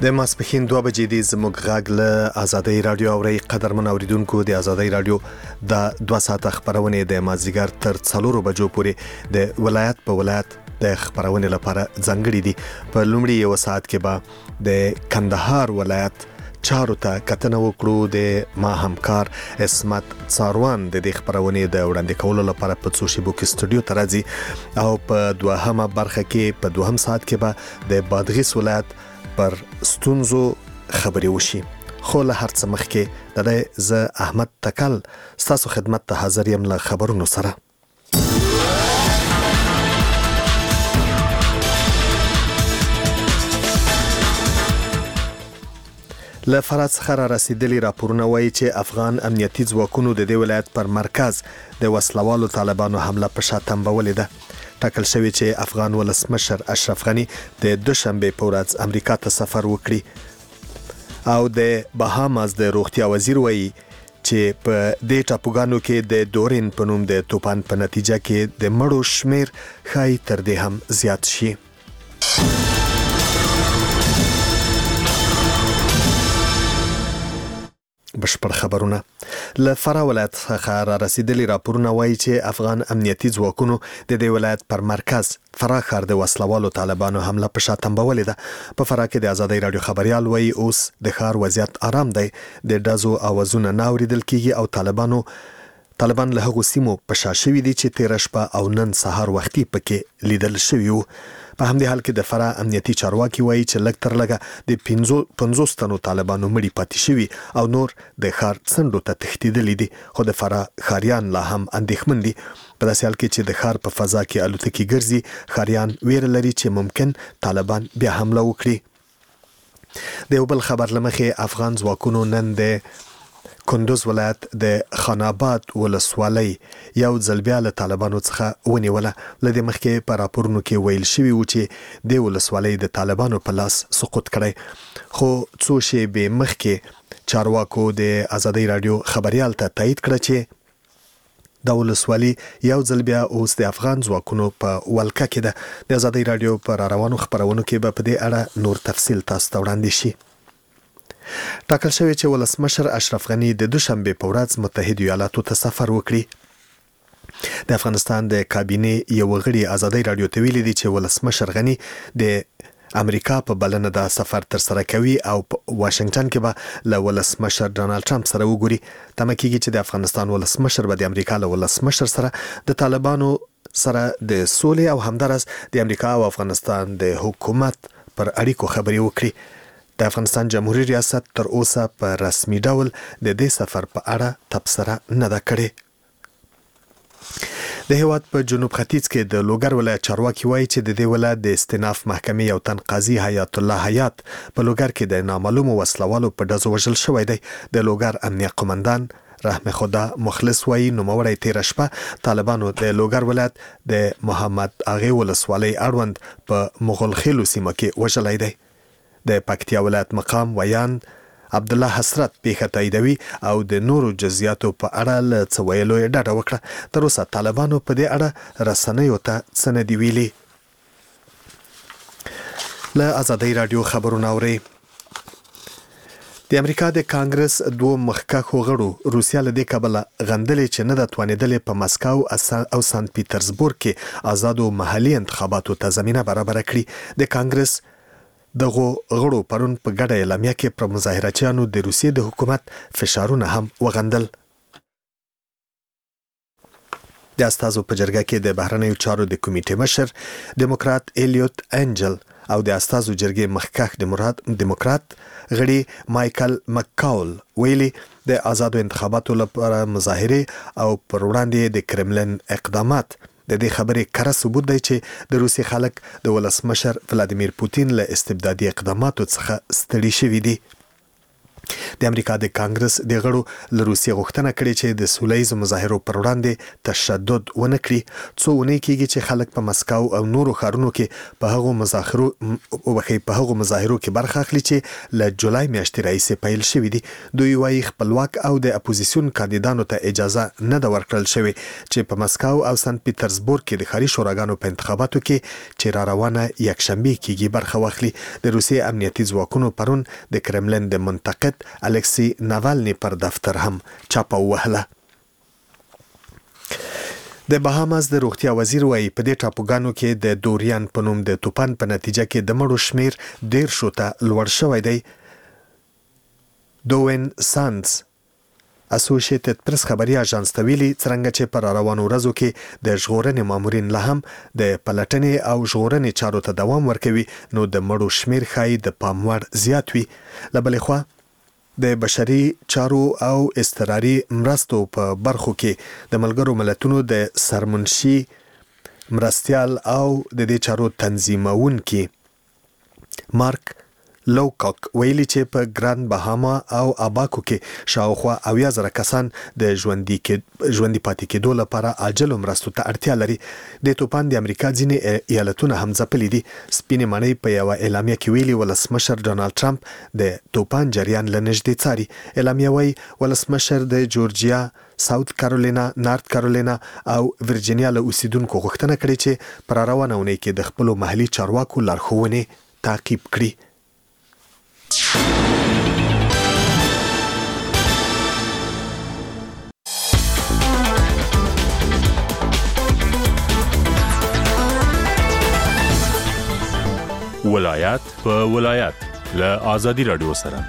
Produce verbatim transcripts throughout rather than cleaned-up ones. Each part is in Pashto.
د ماسپښین دوه بجې دی زموږ غږ له آزادۍ رادیو اوري. قدرمن اوریدونکو، د آزادۍ رادیو د دوه ساعته خبرونه د مازیګر تر څلورو بجو پورې د ولایت په ولایت د خبرونه لپاره ځانګړي دي. په لومړي یو ساعت کې به د کندهار ولایت چارو ته کتنه وکړو. د ما همکار اسمت څاروان د دې خبرونه د وړاندې کولو لپاره په څو شیبو کې سټوډیو ته راځي او په دوهمه برخه کې په دوهم ساعت کې به د بادغیس ولایت پر ستونزو خبرې وشي. خو له هر څه مخکې د زه احمد تکل ستاسو خدمت ته حاضر یم له خبرونو سره. له فرات څخه را رسیدلي راپورونه وایي چې افغان امنیتي ځواکونو د دې ولایت پر مرکز د وسلوالو طالبانو حمله په شا تنبولې ده. ټاکل شوی چې افغان ولسمشر اشرف غنی د دوشنبه په ورځ امریکا ته سفر وکړي او د بهاماس د روغتیا وزیر وایي چې په دې ټاپوګانو کې د دورین په نوم د توپان په نتیجه کې د مړو شمیر ښایي تر دې هم زیات شي. بشپړ خبرونه. له فرا ولایت څخه را رسیدلي راپورونه وایي چې افغان امنیتي ځواکونو د دې ولایت پر مرکز فرا ښار د وسلوالو طالبانو حمله په شا تنبولې ده. په فرا کې د آزادۍ رادیو خبريال وایي اوس د ښار وضعیت آرام دی. د ډزو اوازونه نه اوریدل کیږي او طالبانو طالبان له هغو سیمو په شا شوي دي چې تیره شپه او نن سهار وختي پکې لیدل شوي وو. په همدې حال کې د فرا امنیتي چارواکي وایي چې لږ تر لږه د پنځوس تنو طالبانو مړي پاتې شوي او نور د ښار څنډو ته تښتېدلي دي. خو د فرا ښاریان لا هم اندېښمن دي. په داسې حال کې چې د ښار په فضا کې الوتکې ګرځي، ښاریان ویره لري چې ممکن طالبان بیا حمله وکړي. د یو بل خبر له مخې افغان ځواکونو نن د کندوز ولایت د خاناباد ولسوالۍ یو ځل بیا له طالبانو څخه ونیوله. له دې مخکې په راپورونو کې ویل شوي و چې د ولسوالۍ د طالبانو په لاس سقوط کړی. خو څو شېبې مخکې چارواکو د آزادۍ رادیو خبريال ته تایید کړه چې د ولسوالۍ یو ځل بیا اوس د افغان ځواکونو په ولکه کې ده. د آزادۍ رادیو په روانو خبرونو کې به په دې اړه نور تفصیل تاسو ته وړاندې شي. ټاکل شوی چې ولسمشر اشرف غنی د دوشنبه په ورځ متحده ایالاتو ته سفر وکړي. د افغانستان د کابینې یو غړي آزادۍ رادیو ته ویلي دي چې ولسمشر غنی د امریکا په بلنه دا سفر تر سره کوي او په واشنگټن کې به له ولسمشر ډانلډ ټرمپ سره وګوري. تمه کیږي چې د افغانستان ولسمشر به د امریکا له ولسمشر سره د طالبانو سره د سولې او همدارس د امریکا او افغانستان د حکومت پر اړیکو خبرې وکړي. د افغانستان جمهوریت ریاست تر اوسه په رسمي ډول د دې سفر په اړه تبصره نه ده کړې. د هیواد په جنوب ختیځ کې د لوګر ولایت چارواکي وایي چې د دې ولایت د استیناف محکمې یو تن قاضي حیات الله حیات په لوګر کې د نامعلومو وسلوالو په ډزو وژل شوی دی. د لوګر امنیه قومندان رحم خدا مخلص وایي نوموړی تیره شپه طالبانو د لوګر ولایت د محمد اغې ولسوالۍ اړوند په مغلخیلو سیمه کې وژلی دی. د پکتیا ولایت مقام ویاند عبدالله حسرت پیښه تاییدوي او د نورو جزئیاتو په اړه له څه ویلو یې ډډه وکړه. تر اوسه طالبانو په دې اړه رسنیو ته څه نه دي ویلي. له آزادۍ رادیو خبرونه اورئ. د امریکا د کانګرس دوه مخکښو غړو روسیا له دې کبله غندلې چې نه ده توانېدلې په مسکو او سانت پیټرزبورګ کې آزادو محلي انتخاباتو ته زمینه برابره کړي. د کانګرس دغه غړو پرون په ګډه اعلامیه کې پر مظاهرچیانو د روسیې د حکومت فشارونه هم وغندل. د استازو په جرګه کې د بهرنیو چارو د کمیټې مشر ډیموکرات الیوت انجل او د استازو جرګې مخکښ ډیموکرات غړي مایکل مکاول ویلي د آزادو انتخاباتو لپاره مظاهره او پر وړاندې د کرملن اقدامات د دې خبرې کره ثبوت دی چې د روسي خلک د ولسمشر ولادیمیر پوتین له استبدادي اقداماتو څخه ستړي شوي دي. د امریکا د کانګرس د غړو له روسیې غوښتنه کړې چې د سولهییزو مظاهرو پر وړاندې تشدد ونه کړي. څو اونۍ کېږي چې خلک په مسکو او نورو ښارونو کې په هغو مظاهرو وبخي په هغو مظاهرو کې برخه اخلي چې له جولای میاشتې راهیسې پیل شوي دي. دوی وايي خپلواک او د اپوزیسیون کاندیدانو ته اجازه نه ده ورکړل شوې چې په مسکو او سنت پیټرزبورګ کې د ښاري شوراګانو په انتخاباتو کې چې را روانه یکشنبه کېږي برخه واخلي. د روسیې امنیتي ځواکونو پرون د کرملن د منتقد الکسی ناوالني پر دفتر هم چاپه وهله. د بهاماس د روغتیا وزیر وايي په دې ټاپوګانو کې د دوریان په نوم د طوفان په نتیجه کې د مړو شمیر ډیر شو ته لوړ شوی دی. دوین سانس اسوسییټډ پریس خبري اژانس ته ویلي څرنګه چې پر روانو ورځو کې د ژغورنې مامورین له هم د پلټنې او ژغورنې چارو ته دوام ورکوي نو د مړو شمیر ښایي د پام وړ زیات وي. له بلې خوا د بشري چارو او اضطراري مرستو په برخو کې د ملګرو ملتونو د سرمنشي مرستیال او د دې چارو تنظیمونکي مارک لوکاک ویلي چې په ګران بهاما او اباکو کې شاوخوا اویا زره کسان د ژوندۍ کې ژوندۍ پاتې کېدو لپاره عاجل مرستو ته اړتیا لري. د طوفان د امریکا ځینې ایالتونه هم ځپلي دي. سپینې ماڼۍ په یوه اعلامیه کې ویلي ولسمشر ډونالد ټرمپ د طوفان جریان له نږدې څاري. اعلامیه وايي ولسمشر د جورجیا، ساوث کارولینا، نارت کارولینا او ورجینیا له اوسیدونکو غوښتنه کړې چې پر روانه اونۍ کې د خپلو محلي چارواکو لارښوونې تعقیب کړي. ولایت په ولایت له آزادي رادیو سره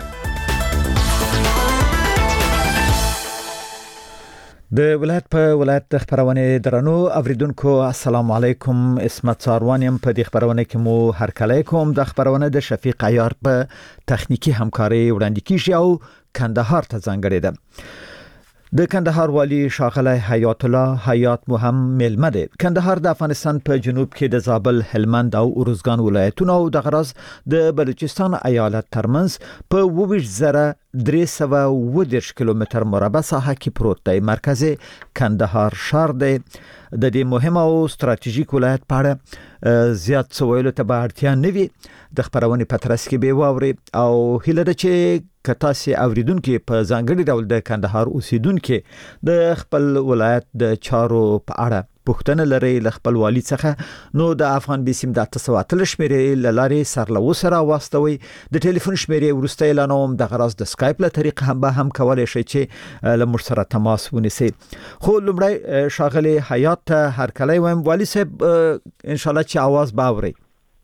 د ولایت په ولایت د خبرونه درنو اوریدونکو السلام علیکم. اسمت ساروانیم په دې خبرونه کې مو هر کله کوم. د خبرونه د شفیق عیار په تخنیکی همکاري وړاندې کیږي او کندهار ته ځانګړې ده. د کندهار والی شاغله حیات الله حیات مهم ملمه ده. کندهار د افغانستان په جنوب کې د زابل، هلمند او ارزګان ولایتونو او د غرض د بلوچستان ایالت ترمنځ په وویش زره درې سوه اووه دېرش کیلومتر مربع ساحه کې پروت دی. مرکز کندهار ښار دی. د دې مهم او ستراتیژیک ولایت په اړه زیات څه ویلو ته به اړتیا نه وي. د خبرونې په ترڅ کې به واوري او هیله ده چې کتا سي اوریدونکو په ځانګړي ډول د کندهار اوسیدونکو د خپل ولایت د چارو په اړه پوښتنه لري ل خپل والی څخه نو د افغان بیسیم د تاسو اتل شمیرې لاري سرلو سره واستوي. د ټلیفون شمیرې ورسته اعلانوم د غرض د سکایپ له طریق هم به هم کولای شي چې له مر سره تماس ونیسي. خو لمړی شاغلي حیات هر کله وایم والی صاحب ان شاء الله چې आवाज باوري.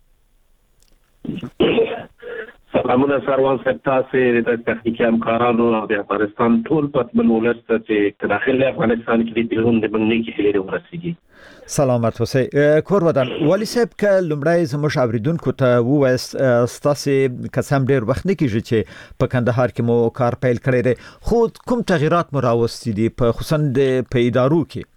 سلامونه سروان صاحب، تاسو د تخنیکی همکارانو او د افغانستان ټول پتمن ولست چې داخل افغانستان کې د هم د بنګنی کې هلي ورسیږي. سلامت اوسئ. کور ودان والی صاحب ک لمړی زموږ اوریدونکو ته ووایست ستاسو قسم ډیر وخت نه کیږي چې په کندهار کې مو کار پیل کړی دی، خو کوم تغیرات مو راوستي دي په خصوصا د پیدارو کې؟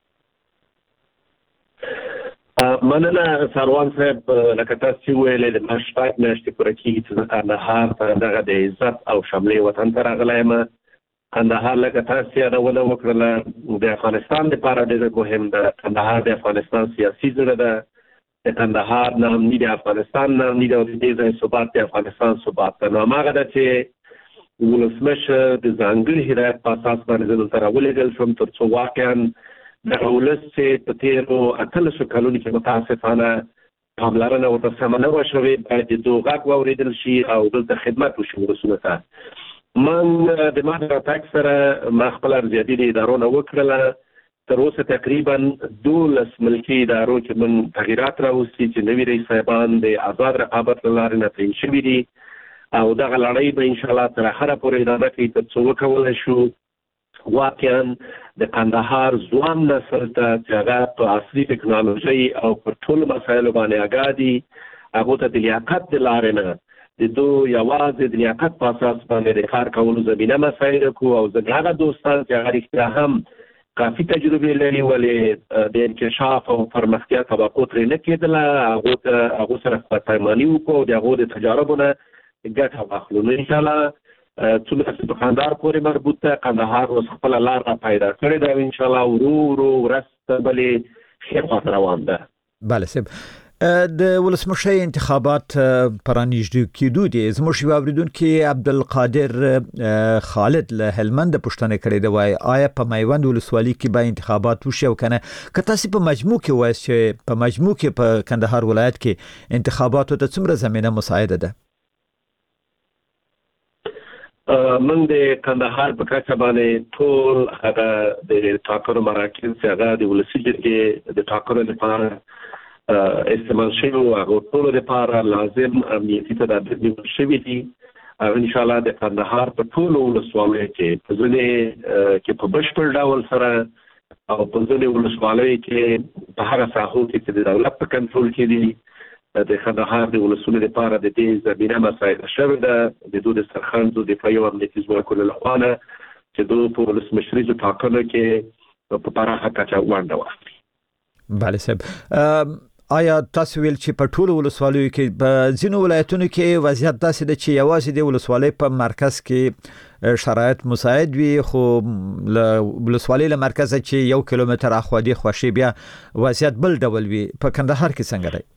مننه سروان صاحب، لکه تاسو ویلې د مشفاق نشته پر کېږي چې کندهار ته دغه د عزت او شملې وطن ته راغلایم. کندهار لکه تاسو یادونه وکړه د افغانستان لپاره ډېر مهم ده. کندهار د افغانستان سیاسي زړه ده. د کندهار نه هم د افغانستان نه هم د دې ثبات د افغانستان ثبات ده. نو هغه ده چې ولسمشر د ځانګړي هدایت په اساس باندې دلته راولېږل شوم ترڅو واقعا د ولس چې په تیرو اتلسو کلونو کې متاسفانه پاملرنه ورته سمه نه وه شوې، باید د دوی غږ واورېدل شي او دلته خدمت وشي ولسونو ته. من د ما د راتګ سره ما خپله ارزیابي د ادارو نه وکړله. تر اوسه تقریبا دولس ملکي ادارو کې من تغییرات راوستي چې نوي رئیس صاحبان د آزاد رقابت له لارې نه تعیین شوي دي او دغه لړۍ به انشاءالله تر اخره پورې ادامه کوي تر څو وکولی شو واقعا د کندهار ځوان نسل ته چې هغه په عصري ټکنالوژي او په ټولو مسایلو باندې آګاه دي، هغو ته د لیاقت د لارې نه د دوی یوازې د لیاقت په اساس باندې د کار کولو زمینه مسایل کړو او ځینې هغه دوستان چې هغه رښتیا هم کافي تجربې لري ولې د انکشاف او پرمختیا توقع ترې نه کېدله، هغو ته هغو سره خدمتماني وکړو او د هغو د تجاربو نه ګټه واخلو. نو انشاءالله څومره چې په کندهار پورې مربوط ده، کندهار اوس خپل لار را پیدا کړې ده، ان شاء الله ورو ورو ورسته بلې ښې خواته روان ده. بله صاحب، د ولسمشر انتخابات پرانیژدې کېدو دي. زموږ یو اوریدونکي عبدالقادر خالد له هلمند پوښتنه کړې ده، وایي آیا په میوند ولسوالۍ کې به انتخابات وشي او کنه؟ که تاسو په مجموع کې وایي چې په مجموع کې په کندهار ولایت کې انتخاباتو ته څومره زمینه مساعده ده؟ من د کندهار په کچه باندې ټول هغه د ټاکنو مراکز چې هغه د ولسي جرګې د ټاکنو لپاره استعمال شوی او هغه ټول لپاره لازم امنیتي تدابیر نیول شوي دي. او ان شاء الله د کندهار په ټول ولسوالیو کې په ځینې کې په بشپړ ډول سره او په ځینې ولسوالیو کې په هغه ساحو کې چې د دولت په کنټرول کې دي د کندهار د ولسونو لپاره د دې زمینه مساعده شوې ده د دوی د سرخندو د فایو امنیتي ځواکونو لخوا چې دوی په ولسمشریزو ټاکنو کې په پراخه کچه ونډه واخلي. بله صاحب، آیا تاسو ویل چې په ټولو ولسوالیو کې په ځینو ولایتونو کې وضعیت داسې ده چې یوازې د ولسوالۍ په مرکز کې شرایط مساعد وي، خو له ولسوالۍ له مرکزه چې یو کیلومتر اخوا دی خوشي بیا وضعیت بل ډول وي؟ په کندهار کې څنګه دی؟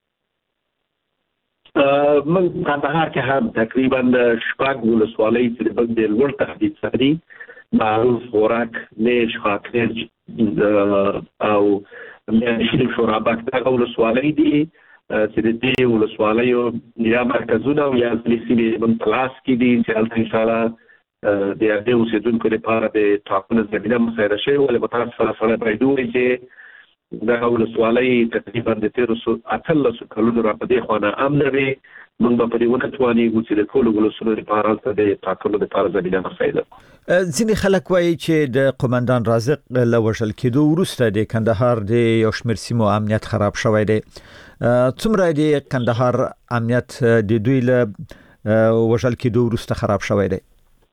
من کندهار کې هم تقریبا شپږ ولسوالۍ چې د بند لوړ تهدید سره دي، معروف، خوراک، نیش، خاکریج او میانشین شورابک دغه ولسوالۍ دي چې د دې ولسوالیو یا مرکزونه او یا ځینې سیمې من په لاس کې دي چې هلته انشاءالله د هغې اوسېدونکو لپاره د ټاکنو زمینه مساعده شوې. ولې متاسفانه سره باید ووایي چې دغه ولسوالۍ تقریبا د تېرو اتلسو کلونو را په دې خوا نه امنه وې. موږ به په دې ونه توانېږو چې د ټولو ولسونو لپاره هلته د ټاکنو لپاره زمینه مساعده کړو. ځینې خلک وایي چې د قومندان رازق له وژل کېدو وروسته د کندهار د یو شمېر سیمو امنیت خراب شوی دی. څومره د کندهار امنیت د دوی له وژل کېدو وروسته خراب شوی دی؟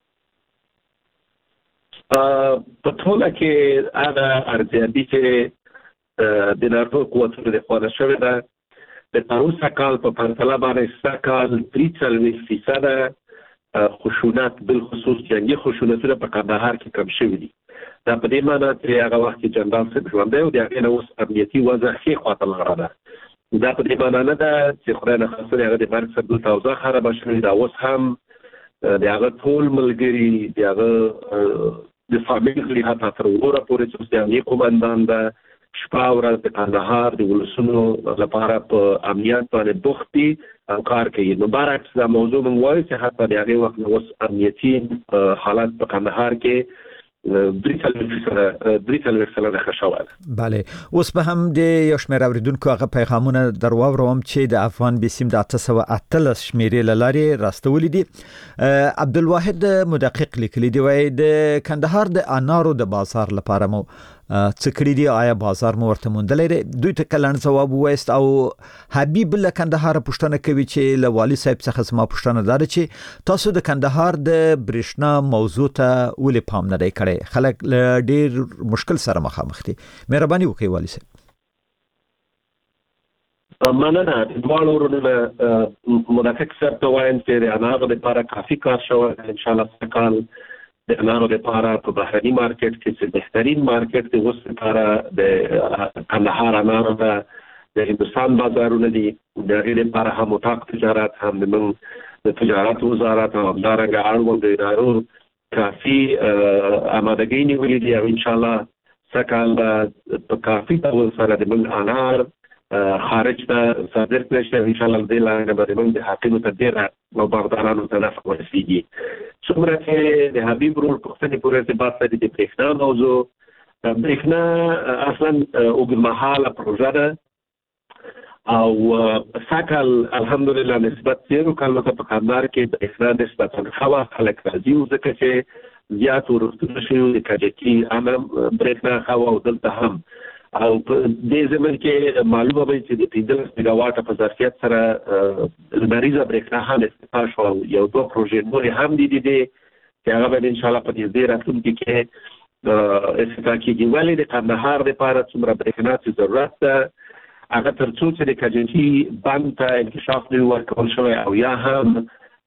په ټوله کې هغه ارزیابي چې د نارو قوتونو لخوا شوې ده د تاروسه کال په پرتله باندې سږ کال درې څلوېښت فیصده خشونت بالخصوص جنګي خشونتونه په کندهار کې کم شوي دي. دا په دې معنی چې هغه وخت کې جنرال صاحب ژوندی و د هغې نه اوس امنیتي وضع ښې خواته لاړه ده. دا په دې معنی نه ده چې خدای نخواستل هغه د مرګ سره دلته اوضاع خرابه شوې ده. اوس هم د هغه ټول ملګري د هغه د فامیل غړي حتی تر وروره پورې چې اوس د امنیې قومندان ده شپه ورځ د کندهار د ولسونو لپاره په امنیت باندې بوخت دي او کار کوي. نو برعکس دا موضوع موږ وایو چې حتی د هغې وخت نه اوس امنیتي حالت په کندهار کې درې څلوېښت سلنه ښه شوی ده. بله، اوس به هم د یو شمېر اورېدونکو هغه پیغامونه در واورم چې د افغان بیسیم د اته سوه اتلس شمېرې له لارې راستولي دي. عبدالواحد مدقق لیکلي دی، وایي د کندهار د انارو د بازار لپاره مو څه کړي دي؟ آیا بازار مو ورته موندلی دی؟ دوی ته که لنډ ځواب ووایست. او حبیب له کندهار پوښتنه کوي چې له والي صاحب څخه زما پوښتنه دا ده چې تاسو د کندهار د برېښنا موضوع ته ولې پام نه دی کړی؟ خلک له ډېر مشکل سره مخامخ دي. مهرباني وکړئ والي صاحب. مننه. دواړو ورونو نه مدقق صاحب ته وایم چې د انارو لپاره کافي کار شوی دی. انشاءالله سږ کال د انارو لپاره په بهرني مارکیټ کې چې بهترین مارکیټ دی اوس لپاره د کندهار انارو ده د هندوستان بازارونه دي. د هغې لپاره هم اتاق تجارت هم زموږ د تجارت وزارت او همدارنګه اړوند د ادارو کافي آمادګۍ نیولې دي. او انشاءالله سږ کال به په کافي ډول سره د موږ انار خارج ته صادر کړی شي. انشاءالله دې لارې به زموږ د حاکمو ته ډېره او باغدارانو ته نفع ورسېږي. څومره چې د حبیب ورور پوښتنې پورې ارتباط لري د برېښنا موضوع، برېښنا اصلا اوږدمهاله پروژه ده او سږ کال الحمدلله نسبت تېرو کالو ته په کندهار کې برېښنا نسبتا ښه وه. خلک راځي وو ځکه چې زیات ورښتونه شوي د کجکي هم برېښنا ښه وه او دلته هم. او په دې زمن کې معلومه وي چې د پنځلس میګاواټه په ظرفیت سره لمریزه برېښنا هم استفاده شوه. یو دوه پروژې نورې هم دي دي چې هغه به انشاءالله په نږدې راتلونکي کې استفاده کېږي. ولې د کندهار لپاره څومره برېښنا چې ضرورت ده هغه تر څو چې د کجکي بند ته انکشاف نه وي ورکول شوی او یا هم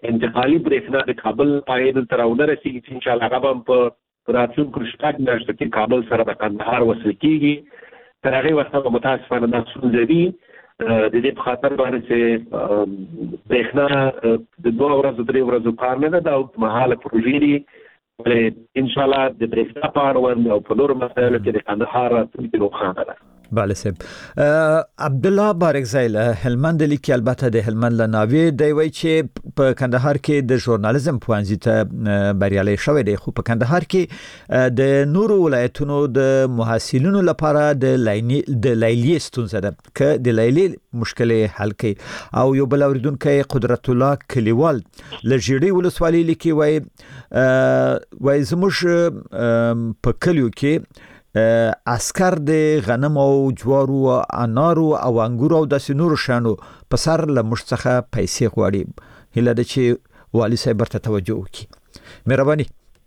انتقالي برېښنا د کابل پایې تر راونه رسیږي چې ان شاء الله هغه هم په راتلونکو شپږ میاشتو کې کابل سره د کندهار وصل کیږي. تر هغې وخته متاسفانه دا ستونزه وي د دې په خاطر باندې چې برېښنا د دوه ورځو درې ورځو کار نه ده، دا اوږدمهاله پروژې دي. ولې ان شاء الله د برېښنا په اړوند او په نورو مسایلو کې د کندهار راتلونکې روښانه ده. بله صاحب. عبدالله بارکزی له هلمند لیکي، البته د هلمند له ناوې دی، وایي چې په کندهار کې د ژورنالیزم پوهنځي ته بریالی شوی دی، خو په کندهار کې د نورو ولایتونو د محصلینو لپاره د لایني د لیلیې ستونزه ده. که د لیلیې مشکل حل کړي. او یو بل اوریدونکی قدرت الله کلیوال له ژیړۍ ولسوالۍ لیکي، وایي وایي زموږ په کلیو کې اسکر د غنم او جوارو او انارو او انګورو او د سنورو شانو په سر له مشت څخه پیسې غواړي. هله د چې والی صاحب ورته توجه وکړي. مهرباني.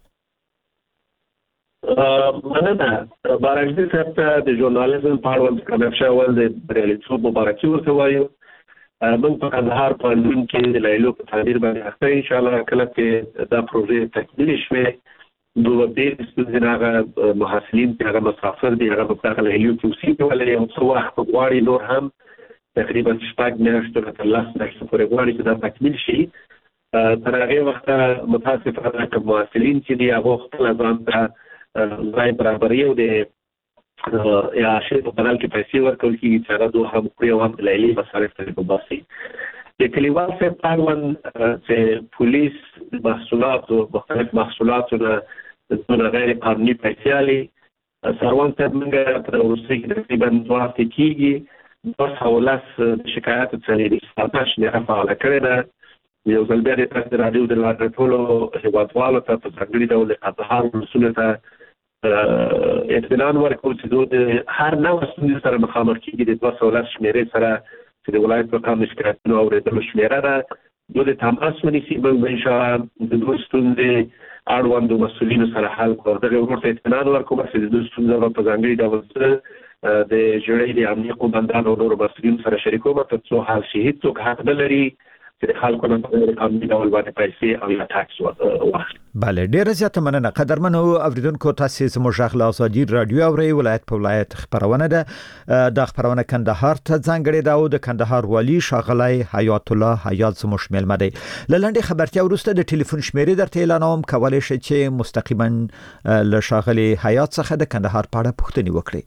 مننه. بارکزي صاحب ته د ژورنالیزم په اړوند کمپشا ول د بریالیتوب مبارکي ورته وایو. موږ په کندهار پوهنتون کې د لیلیو په تعبیر باندې اخته ان شاء الله کله چې دا پروژه تکمیل شي دوه ډېر ستونزې هغه محصلین چې هغه مسافر دي هغه په هغه لیلیو کې اوسېږي، ولې یو څه وخت غواړي نور هم تقریبا شپږ میاشتې تر لس میاشتې پورې غواړي چې دا تکمیل شي. تر هغې وخته متاسفانه که محصلین چې دي هغه خپله ځان ته ځای برابروي او د یا شی په بدل کې پیسې ورکول کېږي چې هغه دوه هم وکړي او هم د لیلیې مصارف ترې وباسي. د کلیوال صاحب په اړوند چې پولیس محصولاتو مختلف محصولاتو نه دونه غیر قانوني پیسې اخلي. سروان صاحب موږ تر وروستۍ کې تقریبا دوه هفتې کېږي دوه سوه لس د شکایاتو څلېرویشت ساعته شمېره فعاله کړې ده. یو ځل بیا د تاسو د راډیو د لارې ټولو هېوادوالو ته په ځانګړي ډول د کندهار ولسونو ته اطمینان ورکوو چې دوی د هر نوع ستونزې سره مخامخ کېږي د دوه سوه لس شمېرې سره چې د ولایت په مقام د شکایتونو اورېدلو شمېره ده. دوی د تماس ونیسي، موږ به انشاءالله د دوی ستونزې اړوندو مسؤلینو سره حل کړو. دغه ورور ته اطمینان ورکوم چې د دوی ستونزه به په ځانګړي ډول د ژړۍ د امنیه قومندان او نورو مسؤلینو سره شریکوم تر څو حل شي. هېڅوک حق نه لري چې د خلکو نه په قانوني ډول باندې پیسې او یا ټاکس واخلي. بله، ډیره زیاته مننه. قدرمنو اوریدونکو، تاسو زموږ غږ له ازادي رادیو اورئ. ولایت په ولایت خبرونه ده. د خبرونه کندهار ته ځانګړې ده او د کندهار والی ښاغلی حیات الله حیات زموږ میلمه دی. له لنډې خبرتیا وروسته د ټلیفون شمیرې درته اعلانوم، کولی شئ چې مستقیما له ښاغلي حیات څخه د کندهار په اړه پوښتنې وکړئ.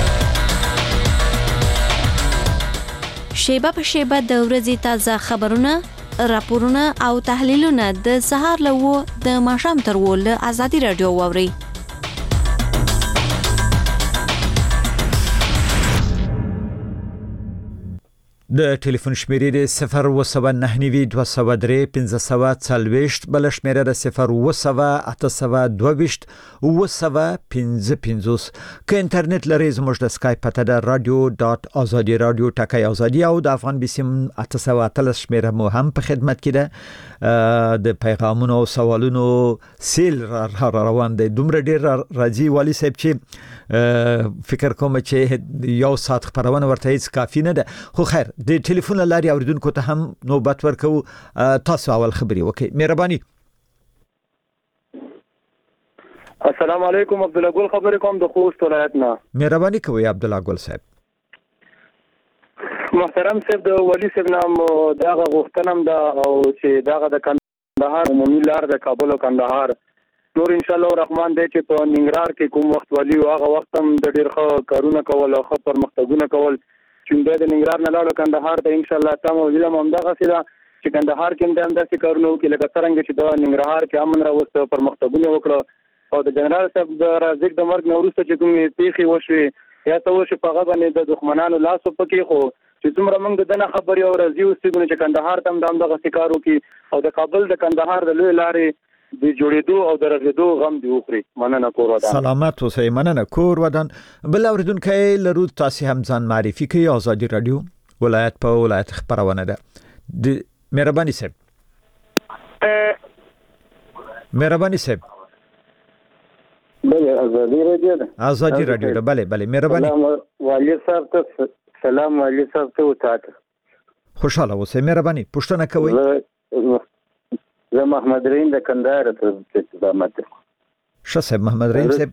شیبه په شیبه د ورځې تازه خبرونه، راپورونه او تحلیلونه د سهار له و د ماښام تر و له ازادي رادیو واوري. د ټلیفون شمیرې د صفر و سوه نهه نوي دوه سوه درې پنځه سوه څلوېښت، بل شمیره د صفر و سوه اته سوه دوه ویشت اوه سوه پنځه پنځوس. که انټرنیټ لرئ زموږ د سکایپ پته ده رادیو ډاټ ازادي رادیو ټکی ازادي، او د افغان بیسیم اته سوه اتلس شمیره مو هم په خدمت کې ده. د پیغامونو او سوالونو سیل را روان دی، دومره ډیر راځي والی صاحب چې فکر کوم چې یو ساعت خبرونه ورته هیڅ کافی نه ده. خو خیر د ټلیفون لاري اوریدونکو ته هم نوبت ورکو. تاسو اول خبري وکړئ. مهرباني. السلام علیکم، عبد الله ګل خبرې کوم د خوست ولایت نه. مهرباني کوئ عبد الله ګل صاحب. محترم صاحب، د ولی صاحب نام دغه غوښتنم دا او چې دغه د کندهار عمومي لار د کابل او کندهار نور ان شاء الله الرحمن دی چې په ننګرهار کې کوم وخت ولی او هغه وخت هم د ډیر ښه کارونه کول او ښه پرمختګونه کول چې د ننګرهار نه لاړو کندهار ته ان شاء الله تاسو ویل هم دغه سره چې کندهار کې هم داسې کارونه وکړي لکه څنګه چې د ننګرهار کې امن راوسته پرمختګونه وکړه او د جنرال صاحب د رازق د مرګ نورسته چې کومې پیښې وشوي یا ته وشو په هغه باندې د دښمنانو لاسو پکې خو چې څومره موږ د دنه خبرې او راځي اوسېږو چې کندهار ته هم دغه کار وکړي او د کابل د کندهار د لوی لارې د جوړېدو او د رغېدو غم دی وخوري. مننه کور ودان. سلامت اوسئ. مننه کور ودان. بل اوریدونکو لرو تاسو هم ځان معرفي کوي. ازادي رادیو ولایت په ولایت خبرونه ده. د مهرباني صاحب. مهرباني صاحب. بله ازادي رادیو ده. ازادي رادیو ده. بله بله مهرباني. والی صاحب ته سلام. والی صاحب ته وتاته خوشاله اوسئ. مهرباني پوښتنه کوئ. زه محمد رحیم د کندهار ته استقامت کوم. ښه صاحب محمد رحیم صاحب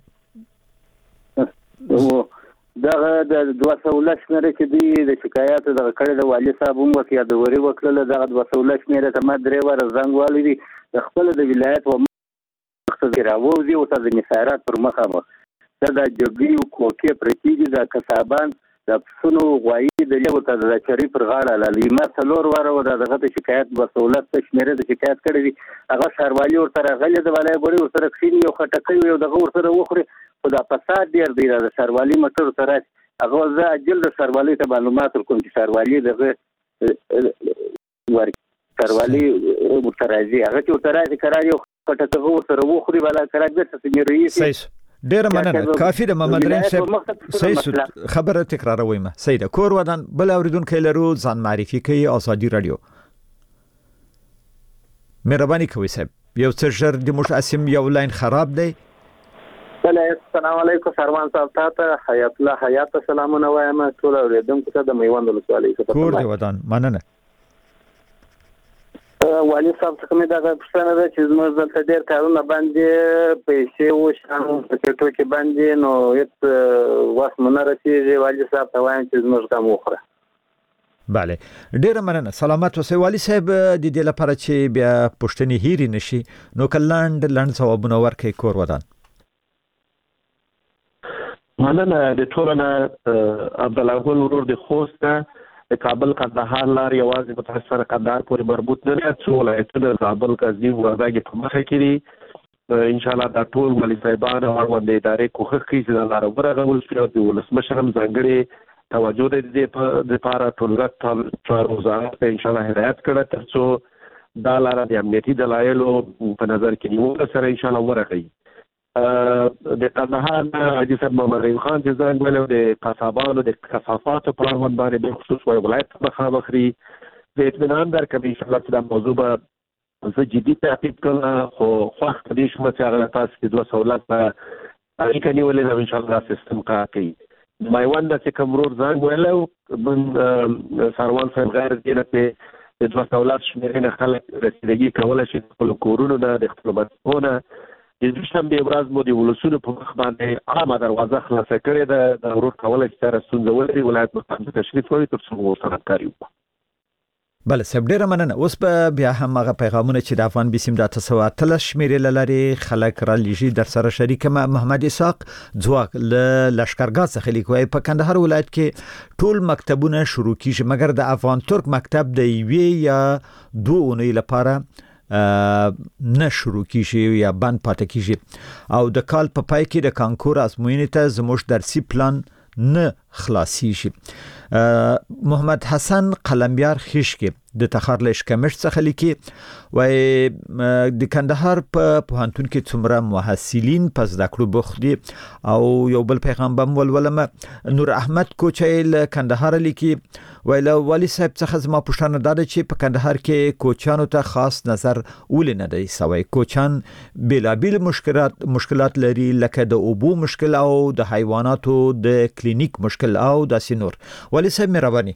دغه د دوه سوه لس شمېره چې دوی د شکایاتو دغه کړی د والي صاحب هم ورته یادوري وکړله. دغه دوه سوه لس شمېره ته ما درې واره زنګ والی دي د خپله د ولایت و مقصد راووځي ورته د نثارات پر مخامخ دا د جګړې کوکې پرتې دي د کسابان د پسونو غوایي د لیو ته د چرې پر غاړه لاله ما څلور واره و دغه د شکایت دوه سوه لس شمېره د شکایت کړی دي. هغه ښاروالي ورته راغلی د والي ګوري ورسره کښېني یو خټکی یو دغه ورسره وخوري خو دا فساد ډېر دی د ښاروالي موټر ورته راشي. هغه زه اجل د ښاروالۍ ته معلومات ورکوم چې ښاروالي دغه ښاروالي ورته راځي هغه چې ورته راځي قرار یو خټکی ورسره وخوري بالا قرار بېرته سمې رئیس ډیره مننه کافي د محمد رحیم صاحب صحیح خبره تکراروي ما صحیح ده. کور ودان بل اوریدونکو لرو ځان معرفي کوي آزادي رادیو. مهرباني کوئ صاحب یو څه ژر د موږ اسیم یو لاین خراب دی. السلام علیکم سروان صاحب تاسو حیات الله حیات سلامونه وایم ټول اوریدونکو ته د میوند ولسوالۍ څخه کور دی ودان مننه. والي صاحب څخه مې دا پوښتنه ده چې زموږ دلته ډېر کارونه باندې پیسې وشان په ټوکې باندې نو هیڅ وخت مو نه رسېږي. والي صاحب ته وایم چې زموږ غم وخوره. بله ډیره مننه سلامت اوسئ والي صاحب. د دې لپاره چې بیا پوښتنې هېرې نشي نو که لنډ لنډ ځوابونه ورکړئ کور ودان. مننه د ټولو نه عبدالله ګل ورور د خوست د کابل کندهار لار یوازې متأثر کندهار پورې مربوط نه دی څو ولایتونه کابل کاظم وردګ په مخه کې دي. ان شاء الله دا ټول والي صاحبان او اړوند ادارې کوښښ کوي چې دا لار ورغول شي او د ولسمشر هم ځانګړې توجه د دې لپاره ټولګټ چارو وزارت ته ان شاء الله هدایت کړه تر څو دا لار د امنیتي دلایلو په نظر کې نیول سره ان شاء الله ورغی. د کندهار حاجي صاحب محمد رحیم خان چې ځان ولو د قصابانو د کثافاتو په اړه باندې د خصوص وای ولایت مخامخ لري د اطمینان درکوي ان شاء الله چې دا موضوع به زه جدي تعقیب کړم خو خوښ دې شم چې هغه تاسو د دوه سوالات په اړیکه نیولې ده ان شاء الله سیستم کار کوي. مایوند چې کومرور ځان ولو من سروان صاحب غیر دې نه د دوه سوالات شمېرې نه خلک رسیدګي کولای شي خپل کورونو نه د خپل بچو د دوشنبه ورځ مو د ولسونو په مخ باندې عامه دروازه خلاصه کړې ده. د ورور کولای چې سره ستونزه ولري ولایت مخامخ تشریف وکړي تر څو ورسره کار وکړي. بله صاحب ډیره مننه. اوس به بیا هم هغه پیغامونه چې د افغان بیسیم د اته سوه اتلس شمېرې له لارې خلک را لیږي در سره شریکه محمد اسحاق ځواک له لښکرګاه څخه لیکوي په کندهار ولایت کې ټول مکتبونه شروع کیږي مګر د افغان ترک مکتب د یوې یا دوه اونۍ لپاره نه شروع کیږي یا بند پاتې کیږي او د کال په پای کې د کانکور ازموینې ته زموږ درسي پلان نه خلاصيږي. محمد حسن قلمبیار خشکی د تخار لشکمش څخه لیکي وای د کندهار په پوهنتون کې څومره محصلین پس د کړو بوخدي او یو بل پیغام بم ولولم. نور احمد کوچیل کندهار لیکي ویل والي صاحب څخه زما پوښتنه ده چې په کندهار کې کوچانو ته خاص نظر ولې نه دی سوی. کوچان بلابل مشکلات مشکلات لري لکه د اوبو مشکل او د حیواناتو د کلینیک مشکل او د سینور. والي صاحب مهرباني.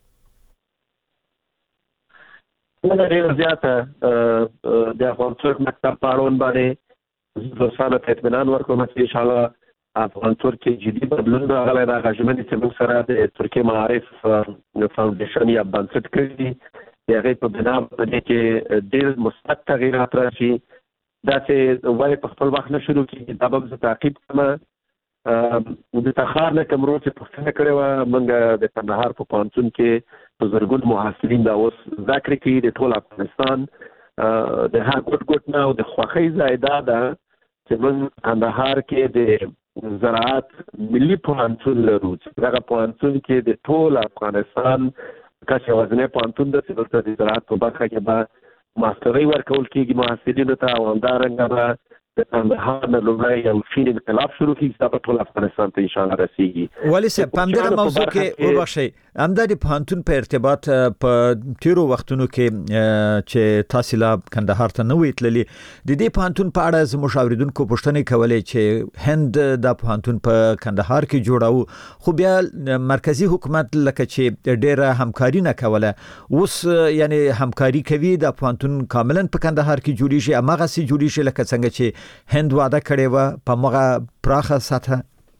دا ډېر زیاته د افغان ترک مکتب په اړوند باندې زه سره اطمینان ورکوم چې ان شاء الله افغان ترک جدي بدلون راغلی دا غږمنې چې موږ سره د ترکیه معارف فاونډیشن یا بنسټ کړی دی د هغې په بنا باندې چې ډېر مثبت تغیرات راشي. داسې ولې په خپل وخت نه شروع کېږي دا به زه تعقیب کړم. د تخار نه کومرو چې پوښتنه کړې وه موږ د کندهار په پوهنتون کې په زرګون محصلین دا اوس زده کړې کوي د ټول افغانستان د هر ګوټ ګوټ نه او د خوښۍ ځای دا ده چې موږ کندهار کې د زراعت ملي پوهنتون لرو چې دغه پوهنتون کې د ټول افغانستان کچه یوازینی پوهنتون ده چې دلته د زراعت په برخه کې به ماسترۍ ورکول کېږي محصلینو ته او همدارنګه به د کندهار نه لومړی یو شین انقلاب شروع کیږي چې په ټول افغانستان ته ان شاء الله رسیږي. ولی صاحب په همدغه موضوع کې وبخښئ همدا د پوهنتون په ارتباط په تیرو وختونو کې چې تاسو لا کندهار ته نه وې تللي د دې پوهنتون په اړه زموږ اوریدونکو پوښتنې کولې چې هند د پوهنتون په کندهار کې جوړاو خو بیا مرکزی حکومت لکه چې ډېره همکاري نه کوله اوس یعنی همکاري کوي د پوهنتون کاملا په کندهار کې جوړیږي امغه سي جوړیږي لکه څنګه چې هند وعده کړې و په مغه پراخه سطح.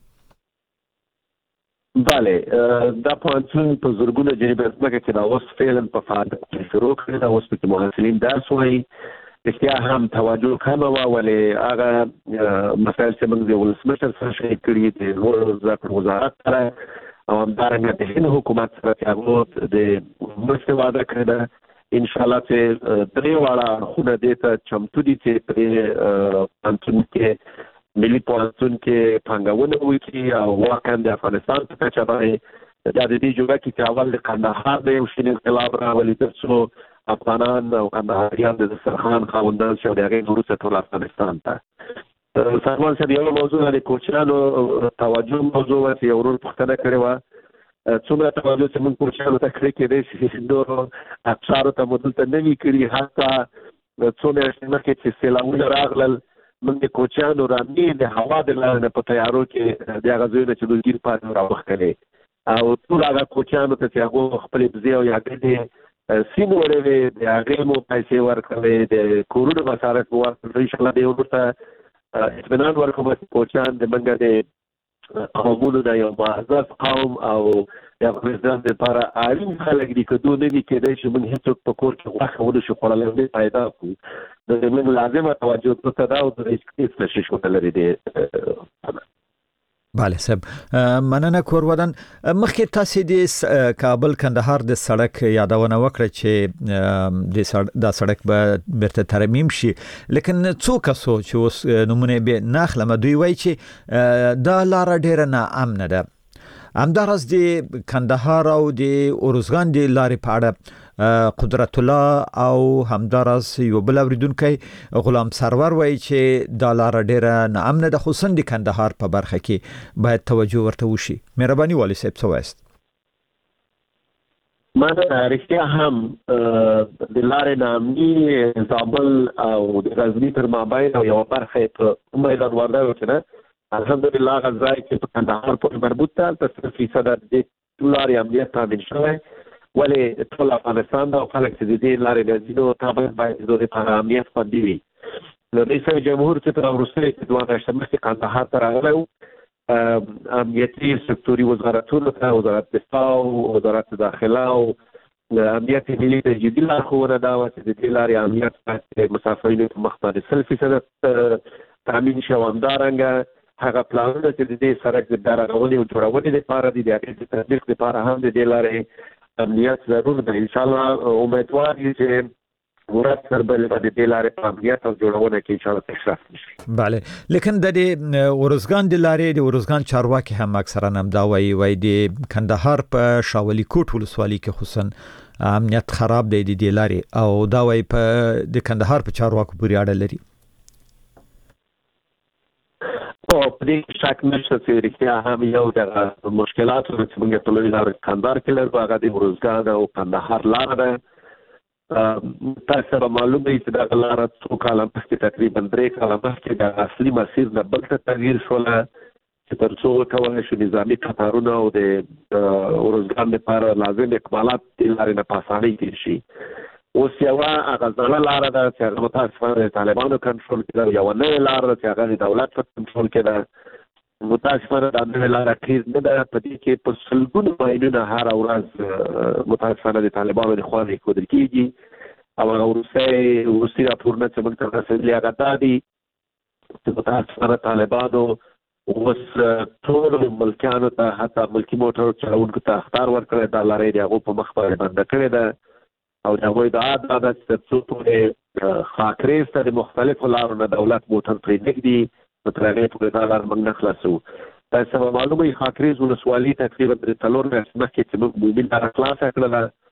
بله دا پوهنتون په زرګونه جریبه ځمکه کې دا اوس فعلا په فعالیت کې شروع کړی دا اوس په محصلین درس وایي رښتیا هم توجه کمه وه ولې هغه مسایل چې موږ د ولسمشر سره شریک کړي د لوړو زده کړو وزارت سره او همدارنګه د هند حکومت سره چې هغو د مرستې وعده کړې ده ان شاء الله چې درې واړه اړخونه دې ته چمتو دي چې پرې پوهنتون کې ملي پوهنتون کې پانګونه وکړي او واقعا د افغانستان په کچه باندې دا د دې جوګه کې چې اول د کندهار د یو شین انقلاب راولي تر څو افغانان او کندهاریان د دسترخوان خاوندان شي او د هغې وروسته ټول افغانستان ته. سروان صاحب یو موضوع د کوچیانو توجه موضوع وه چې یو ورور پوښتنه کړې وه څومره توجه چې موږ کوچیانو ته کړی کېدای شي نورو افسارو ته مو دلته نه وي کړي حتی څو میاشتې مخکې چې سیلابونه راغلل موږ د کوچیانو رامې د هوا د لارې نه په تیارو کې د هغه ځایونه چې دوی ګیر پاتې راوښکلې او ټول هغه کوچیانو ته چې هغو خپلې بزې او یاګډې سیم وړې وې د هغې مو پیسې ورکړې د کورونو مصارف مو ورکړل انشاءالله دې وروسته اطمینان ورکوم چې کوچیان د موږ د قومونو د یو معزز قوم او د افغانستان لپاره اړین خلک دي که دوی نه وي کېدای شي موږ هېڅوک په کور کې غوښه ونه شو خوړلی او نه پیدا کړو د موږ لازمه توجه ورته ده او د هېڅ نشي ښودلی دی. بله صاحب مننه کورودن مخکې تاسو د کابل کندهار د سړک یادونه وکړه چې د دا سړک به بیرته ترمیم شي لیکن څو کسو چې اوس نمونه به ناخلم دوی وایي چې دا لار ډیره ناامنه ده همداراز د کندهار او د اورزګان د لارې په اړه قدرت الله او همداراز یو بل اوریدونکی غلام سرور وایي چې دا لار ډیره ناامنه ده خصوصا د کندهار په برخه کې باید توجه ورته وشي. مهرباني والي صاحب څه وایست؟ مننه رښتیا هم د لارې ناامني زابل او د غزني تر مابین او یوه برخه یې په میدان وردګ کې ده الحمدلله هغه ځای چې په کندهار پورې مربوط ده هلته سل فیصده د دې لارې امنیت تامین شوی ولې ټول افغانستان او خلک چې د دې لارې نه ځي نو طبعا باید د دوی لپاره امنیت خوندي وي. نو رئیس جمهور چې تر وروستۍ کې دوه میاشتې مخکې کندهار ته راغلی و امنیتي سکتوري وزارتونو ته وزارت دفاع او وزارت داخله او امنیت ملي ته جدي لارښوونه دا وه چې د دې لارې امنیت باید مسافرینو په مخ باندې سل فیصده تامین شي او همدارنګه هغه پلانونه چې د دې سړک د بیا رغونې او جوړونې لپاره دي د هغې د تطبیق لپاره هم د دې لارې امنیت ضرور ده. انشاءالله امیدوار یو چې ورځ تر بلې به د دې لارې په امنیت او جوړونه کې انشاءالله پیشرفت وشي. بله لیکن د دې اورزګان د لارې د اورزګان چارواکي هم اکثرا همدا وایي وایي د کندهار په شاولي کوټ ولسوالۍ کې خصوصا امنیت خراب دی د دې لارې او دا وایي په د کندهار په چارواکو پورې اړه لري. او په دې شک نشته چې رښتیا هم یو د مشکلاتو چې موږ په لوی لارې کندهار کې لرو هغه د اورزګان او کندهار لاره ده. تاسو به معلومه وي چې دغه لاره څو کاله مخکې تقریبا درې کاله مخکې د اصلي مسیر نه بل ته تغییر شوله چې تر څو وکولی شو نظامي قطارونه او د اورزګان لپاره لازم اکمالات دې لارې نه په اسانۍ تېر شي. اوس یوه هغه زړه لاره ده چې هغه متاسفانه د طالبانو کنټرول کې ده یوه نوې لاره ده چې هغه د دولت په کنټرول کې ده متاسفانه دا نوې لاره ټیز نه ده په دې کې په سلګونو ماینونه هره ورځ متاسفانه د طالبانو د خوا نه ایښودل کېږي او هغه وروستی وروستي راپورونه چې موږ ته رسېدلي هغه دا دي چې متاسفانه طالبانو اوس ټولو ملکیانو ته حتی ملکي موټر چلوونکو ته اخطار ورکړی دا لاره یې د هغو په مخ باندې بنده کړې ده او د هغوی دا دا ده چې تر څو پورې خاکریز ته د مختلفو لارو نه دولت موټر پرې نږدي نو تر هغې پورې دا لار موږ نه خلاصوو. تاسو ته به معلومه وي خاکریز ولسوالي تقریبا د څلور میاشتې مخکې چې موږ عمومي لاره خلاصه کړله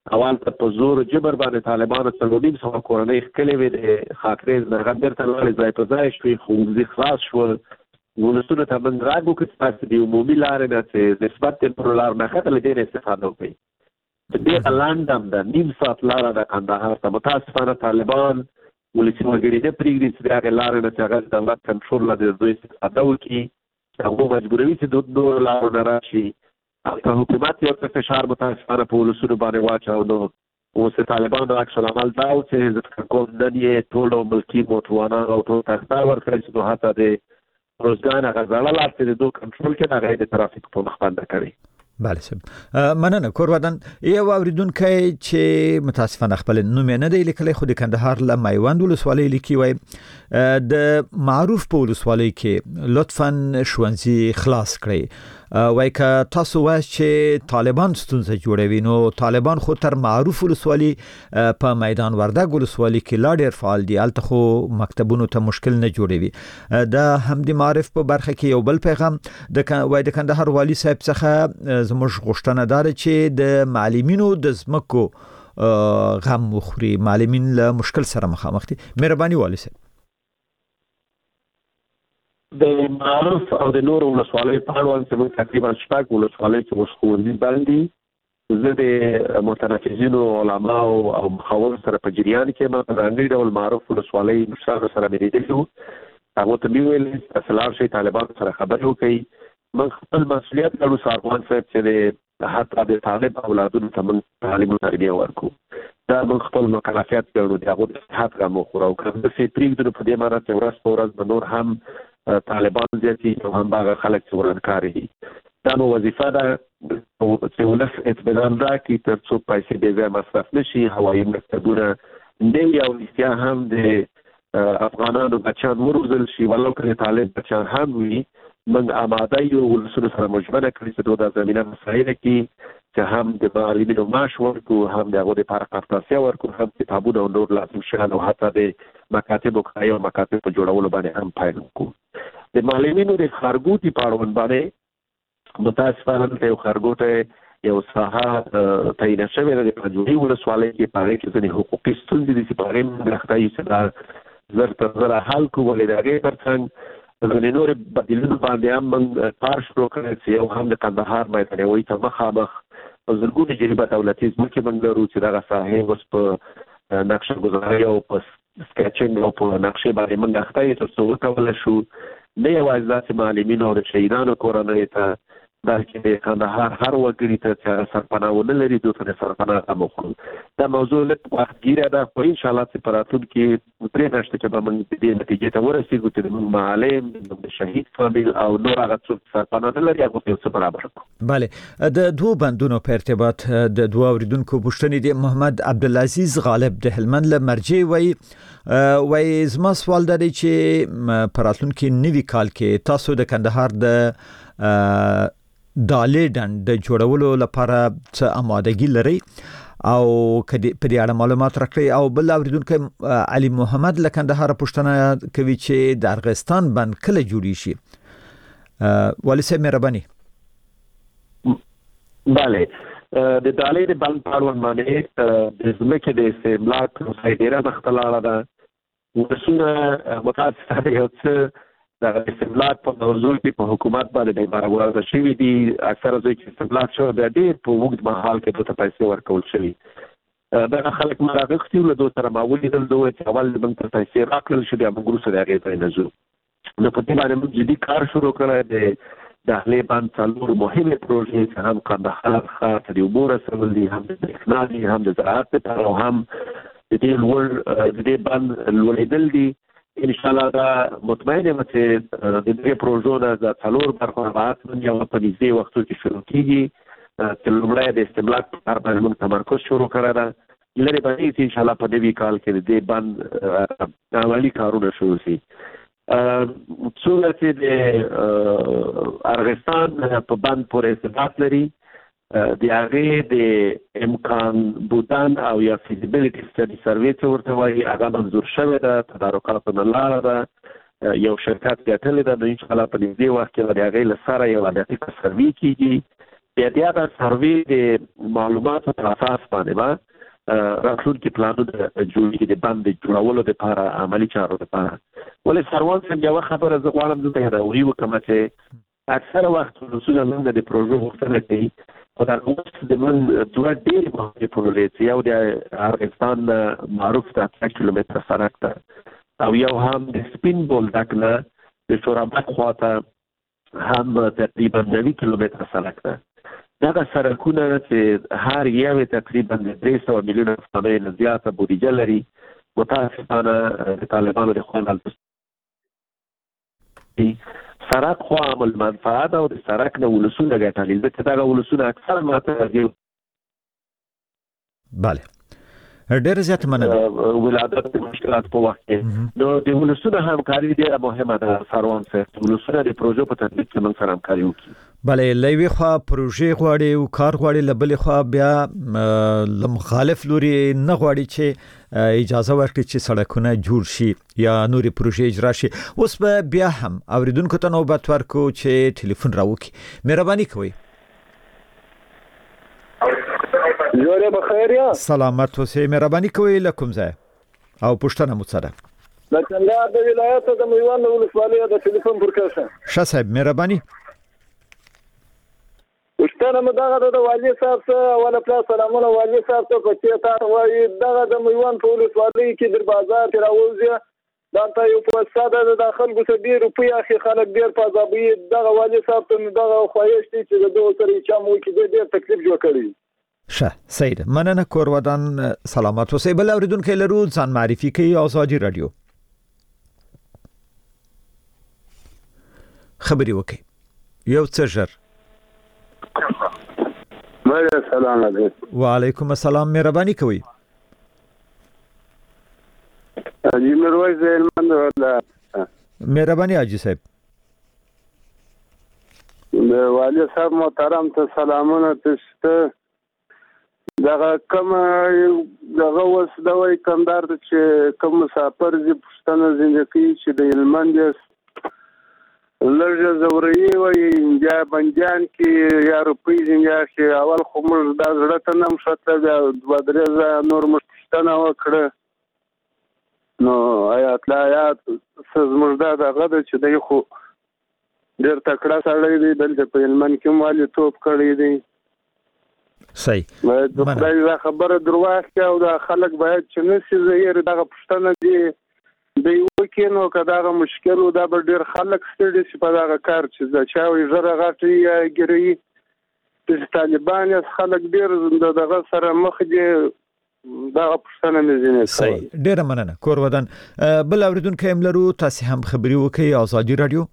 اول په زور جبر باندې طالبانو څلورنیم سوه کورنۍ ښکلې وې د خاکریز نه هغه بیرته لاړې ځای په ځای شوې ښوونځي خلاص شول ولسونه ته موږ غږ وکړو چې تاسو د عمومي لارې نه چې نسبت د نورو لارو نه ښه له دې نه استفاده وکړئ. ډېره لنډ هم ده، نیم ساعت لاره ده کندهار ته. متاسفانه طالبان ولسي وګړي نه پرېږدي چې د هغې لارې نه چې هغه د دولت کنټرول له د دوی استفاده وکړي، هغو مجبوروي چې د نورو لارو نه راشي. او که حکومت یو څه فشار متاسفانه په ولسونو باندې واچوه نو اوس د طالبانو عکس العمل دا و چې زه فکر کوم نن یې ټولو ملکي موټروانانو او ټول تخته ورکړی چې نو حتی د روزګان هغه زړه لار چې د دوی کنټرول کې هغه یې د ترافیک په مخ بنده کړی. بله صاحب، مننه. کور ودان یو اوریدونکی چې متاسفانه خپل نوم نه دی لیکلی خو د کندهار له میوند ولسوالۍ لیکي، وایي د معروف په ولسوالۍ کې لطفا ښوونځي خلاص کړئ. وایي که تاسو وایي چې طالبان ستونزه جوړوي نو طالبان خو تر معروف ولسوالۍ په میدان وردګ ولسوالۍ کې لا ډېر فعال دي، هلته خو مکتبونو ته مشکل نه جوړوي. دا هم د معارف په برخه کې یو بل پیغام د وایي د کندهار والي صاحب څخه زموږ غوښتنه ده چې د معلمینو د ځمکو غم وخوري، معلمین له مشکل سره مخامخ دي. مهرباني والي صاحب. د معروف او د نورو ولسوالیو په اړوند چې موږ تقریبا شپږ ولسوالۍ کې اوس ښوونځي بند دي. زه د متنفذینو علماو او مخاورو سره په جریان کې یم. په ځانګړي ډول معروف ولسوالۍ مشرانو سره مې لیدلي وو، هغو ته مې ویل تاسو لاړ شئ طالبانو سره خبرې وکړئ. موږ خپل مسؤلیت لرو ساروان صاحب چې د حتی د طالب اولادونو ته موږ تعلیم او تربیه ورکړو. دا موږ خپل مکلفیت ګڼو، د هغو د صحت غم وخورو. او که همداسې پرېږدو نو په دې معنی چې ورځ په ورځ به نور هم طالبان زیاتي او هم هغه خلک چې ورانکاري دي. دا نو وظیفه ده چې ولس اطمینان راکړي تر څو پیسې بې ځایه مصرف نه شي، هوایي مکتبونه نه وي او رښتیا هم د افغانانو بچیان وروزل شي، ولو که د طالب بچیان هم وي. موږ آماده یو ولسونو سره مجبوره کړي چې دوی دا زمینه مساعده کړي چې هم د معلمینو معاش ورکړو، هم د هغو دپاره قرطاسیه ورکړو، هم کتابونه او نور لازم شیان او حتی د مکاتبو کرایه او مکاتب په جوړولو باندې هم پیل وکړو. د معلمینو د ښارګوټي په اړوند باندې متاسفانه دلته یو ښارګوټی یو ساحه تعینه شوې ده د پنجوړي ولسوالۍ کې. په هغې کې ځینې حقوقي ستونزې دي چې په هغې موږ لښته یو چې دا زر تر زره حل کړو. ولې د هغې تر څنګ ځینې نورې بدیلونو باندې هم موږ کار شروع کړی چې یو هم د کندهار میدانیوي ته مخامخ زرګونه جریبه دولتي ځمکې موږ لرو چې دغه ساحې اوس په نقشه ګذارۍ او په سکیچنګ او په نقشې باندې موږ اخته یو تر څو وکولی شو نه یوازې داسې معلمینو او د شهیدانو کورنیو ته، بلکې د کندهار هر وګړي ته چې سرپناه ونه لري دوی ته د سرپناه غم وخورو. دا موضوع لږ وختګیره ده، خو انشاءالله چې په راتلونکي درې میاشتو کې به موږ د دې نتیجې ته ورسېږو چې زموږ معلم، زموږ د شهید فامیل او نور هغه څوک سرپناه نه لري هغو ته یو څه برابر کړو. بله، د دوو بندونو په ارتباط د دوو اوریدونکو پوښتنې دي. محمد عبدالعزیز غالب د هلمند له مرجې وایي وایي زما سوال دا دی چې په راتلونکي نوي کال کې تاسو د کندهار د دالې ډنډ د جوړولو لپاره څه آمادګي لرئ او په دې اړه معلومات راکړئ. او بل اوریدونکی علي محمد له کندهار پوښتنه کوي چې د ارغستان بند کله جوړی شي. والي صاحب مهرباني. بله، د دالې د بند په اړوند باندې د ځمکې د استملاک پروسه ډېره مخته لاړه ده. ولسونه متاسفانه یو څه د استملاک په موضوع کې په حکومت باندې د برابر شوي دي. اکثره ځای چې استملاک شوی بیا ډېر په اوږد مهال کې دوی ته پیسې ورکول شوي. دغه خلک ما راغوښتي وو، له دوی سره ما ولیدل. دوی چې اول موږ ته پیسې راکړل شي بیا موږ وروسته د هغې ځای نه ځو. نو په دې باندې موږ جدي کار شروع کړی. د دهلې بند څلور مهمې پروژې چې هم کندهار ښار ته د اوبو رسول دي، هم د برېښنا دي، هم د زراعت لپاره او هم د دې لوړ د دې بند لوړېدل دي. انشاءالله دا مطمئن یم چې د دې پروژو نه د څلور برخو بعد موږ یو په نږدې وختو کې شروع کېږي. چې لومړی د استملاک په کار باندې موږ تمرکز شروع کړی ده. لرې به نه چې انشاءالله په نوي کال کې د دې بند عملي کارونه شروع شي. څومره چې د ارغستان په بند پورې ارتباط لري، د هغې د امکان بودن او یا فیزیبیلیټي سټډي سروې څه ورته وایي هغه منظور شوې ده، تدارکاتو نه لاړه ده، یو شرکت ګټلې ده. نو انشاءالله په نږدې وخت کې به د هغې له سره یو دقیقه سروې کېږي بیا د سروې د معلوماتو په اساس باندې با راتلونکي پلانونه جوړېږي د بند جوړولو لپاره عملي چارو لپاره. ولې سروان څنګه یو خبره زه غواړم دلته راوړي وکم چې اکثره وخت رسول الله د پروژو غوښتنه کوي او دا اوس د من دوه ډېرې مهمې پروژې یو د ارغستان معروف د اته کیلومتره سړک ده او یو هم د سپین بولدک نه د شورابک خواته هم تقریبا نوي کیلومتره سړک ده. دغه سړکونه چې هر یو تقریبا درې سوه میلیونه افغانۍ نه زیاته بودیجه لري، متاسفانه د طالبانو د خوا نه سړک خو عمل منفعه ده او د سړک نه ولسونه ګټه اخلي، ځکه دغه ولسونه اکثر ماته راځي. بله ډېر زیات مننه. ولادت د مشکلات په وخت کې نو د ولسونو همکاري ډېره مهمه ده. سروان صاحب ولسونه د پروژو په تطبیق کې موږ سره همکاري وکړي. بله لوی خو پروژې غواړي او کار غواړي، لبلې خو بیا ل مخالف لوري نه غواړي چې اجازه ورکړي چې سړکونه جوړ شي یا نوري پروژې اجرا شي. اوس به بیا هم اوریدونکو ته نوبت ورکو چې ټلیفون راوکړي. مهرباني کوئ. جوړه بخیر یا سلامت اوسئ. مهرباني کوئ له کوم ځای او پوښتنه مو سره د کندهار د ولایت د میوند ولسوالۍ د ټلیفون پر کښه. ښه صاحب مهرباني. پوښتنه مو دغه د والي صاحب څخه اوله پلا سلامونه والي صاحب ته په چې تار وایي دغه د میوند په ولسوالۍ کې در بازار ته راوځي دا ته یو په ساده د داخل ګوسه ډیر روپۍ اخی خلک ډیر پازابي دغه والي صاحب ته دغه خوایش دي چې د دوه سره چا مو کې ډیر تکلیف جوړ کړی. ښه سید مننه کور ودان سلامت اوسئ. بل اوریدونکو لرو ځان معرفي کوي آزادي رادیو خبري وکي یو څه ژر. مله سلام علیکم. وعلیکم السلام. مهرباني کوئ. حاجی مرویز هلمند ولا مهرباني حاجی صاحب. د والي صاحب محترم ته سلامونه. تاسو دغه کوم دغه وس د وای کمدار چې کوم مسافر زی پښتنه ځینکی چې د هلمند لږه زوري وای یا بنجان کې یا روپۍ ځینګه چې اول خو موږ د زړه ته نم شته د دوه درې نور مشتنه وکړه نو آیات لا آیات زموږ دغه د چې دی خو ډېر تکړه سړی دی دلته په هلمند کې والي توپ کړی دی. صحیح. دا خبره درواغ او د خلک باید چې نسی زهیر دغه پښتنه دی د یو کینو کداغه مشکل او دا ډیر خلک ستړي چې په دغه کار چې دا چاوي زره غټي یا ګری د طالبان خلک ډیر دغه سره مخ دي دغه پښتنه مزینه. صحیح ډیر مننه کور ودان. بل اوریدونکو هم لرو تاسو هم خبري وکي آزادي رادیو.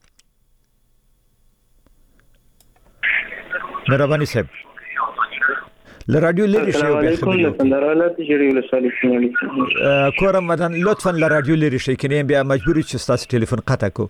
مهرباني صاحب ل رادیو لري شي او به خبري وکړي. جوړي ولسالي کورم ودان لطفا ل رادیو لري شي کنه بیا مجبوري چې تاسو ټلیفون قطع کو.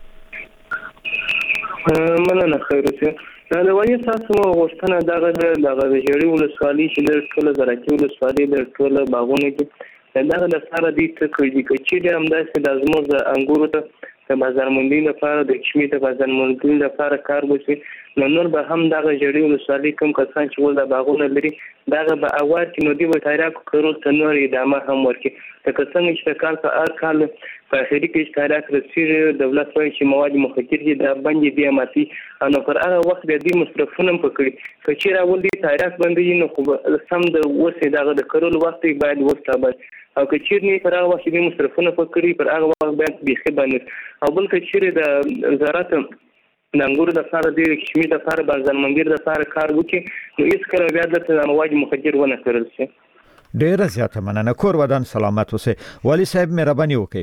مننه خیر اوسه. دا وایي تاسو مو غوښتنه دغه دغه جوړي ولسالي چې د ټول زراعتي ولسالي د ټول باغونو کې دغه لپاره دي چې چې هم داسې د ازموز انګورو ته د بازار موندنې لپاره د کشمیر د بازار موندنې لپاره کار وشي نو نور به هم دغه جوړي ولسالي کوم کسان چې ول د باغونو لري دغه به اول کې نو دی و تاریخ کړو ته نور ادامه هم ورکړي. که څنګه چې کار په هر کال په اخري کې تاریخ رسېږي دولت وايي چې مواد مخکې دي د باندې دی ماتي نو پر هغه وخت د دې مصرفونه پکړي چې راول دي تاریخ باندې نو خو سم د وسه دغه د کړول وخت باید وسته او که چیرې پر هغه وخت دې مصرفونه پکړي پر هغه وخت باید بيخي باندې او بل که چیرې د زراعت د انګورو د لپاره د کشمیر د لپاره بازار منګیر د لپاره کار وکړي نو هیڅ کله بیا د مواد مخدر ونه کړل شي. ډیره زیاته مننه کور ودان سلامت اوسئ. والي صاحب مهرباني وکړئ.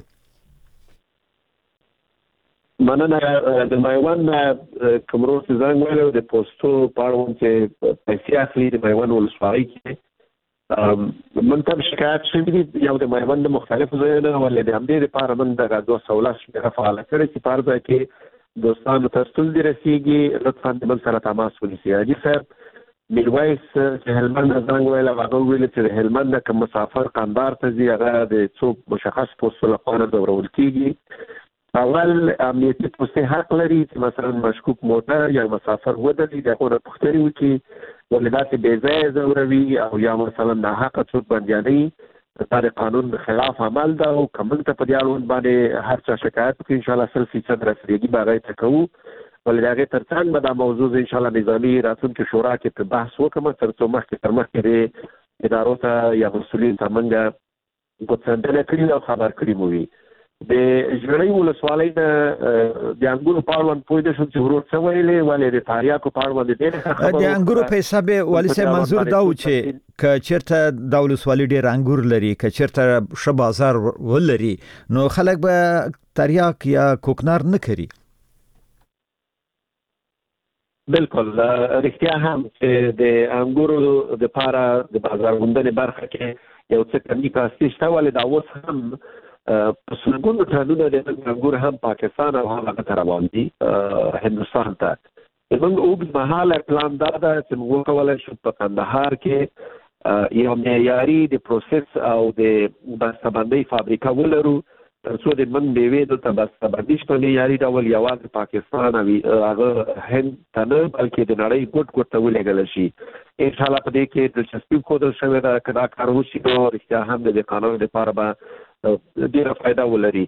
مننه. د میوند کومرو څخه زنګ ویلو د پوسټو پاړون چې پیسې اخلي د میوند ولسوالۍ کې منتب شکایت شوی دی یو د میوند مختلفو ځایونو ولې د همدې لپاره من د غزو سوالات شمیره فعال کړی چې په ارزه کې دوستانو ته ستونزې رسیږي لطفا د بل سره تماس ونیسئ. حاجي صاحب میرویس چې هلمند زنګ ویل هغه ویل چې د هلمند کوم مسافر قندهار ته ځي هغه د څو مشخص پوسټو لپاره ډورول کیږي اول امنیتي پولیس حق لري چې مثلا مشکوک موټر یا مسافر ودري دغه پوښتنه وکړي ولداسې بې ځایه ضروري او یا مثلا ناحقه څوک باندې دا د قانون خلاف عمل ده او کوم ته په دې اړوند باندې هر څه شکایت کوي ان شاء الله سل فیصد رسیدګي باغې ته کوو ولې هغه ترڅنګ به دا موضوع ان شاء الله نظامی راتلونکي شورا کې په بحث وکړم تر څو مخکې تر مخکې ادارو ته یا مسؤلین ته موږ ګوتڅنډنه کړي او خبر کړي مو وي د ژړۍ ولسوالۍ نه د انګورو په اړوند پوه دي شو چې ورور څه ویلې ولې د تاریاکو په اړوند دې د انګورو په حساب والي صاحب منظور دا و چې ک چیرته د ولسوالۍ ډېر انګور لري ک چیرته ش بازار ولري نو خلک به تاریاک یا کوکنار نه کوي. بالکل رښتیا هم چې د انګورو د پاره د بازار غونډې برخه کې یو څه کمی کاسي شته ولې دا اوس هم په څلګونو ټنونو د انګور هم پاکستان او هغه ته روان دي هندوستان ته. موږ اوږد مهاله پلان دا ده چې موږ وکولای شو په کندهار کې یو معیاري د پروسس او د بسته‌بندۍ فابریکه ولرو تر څو د من میوې د بسته‌بندۍ په معیاري ډول یوازې پاکستان او هغه هند ته نه بلکې د نړۍ ګوټ ګوټ ته ولېږل شي. ان شاء الله په دې کې دلچسپي ښودل شوې ده که دا کار وشي نو رښتیا هم د قانون لپاره به ډېره فایده ولري.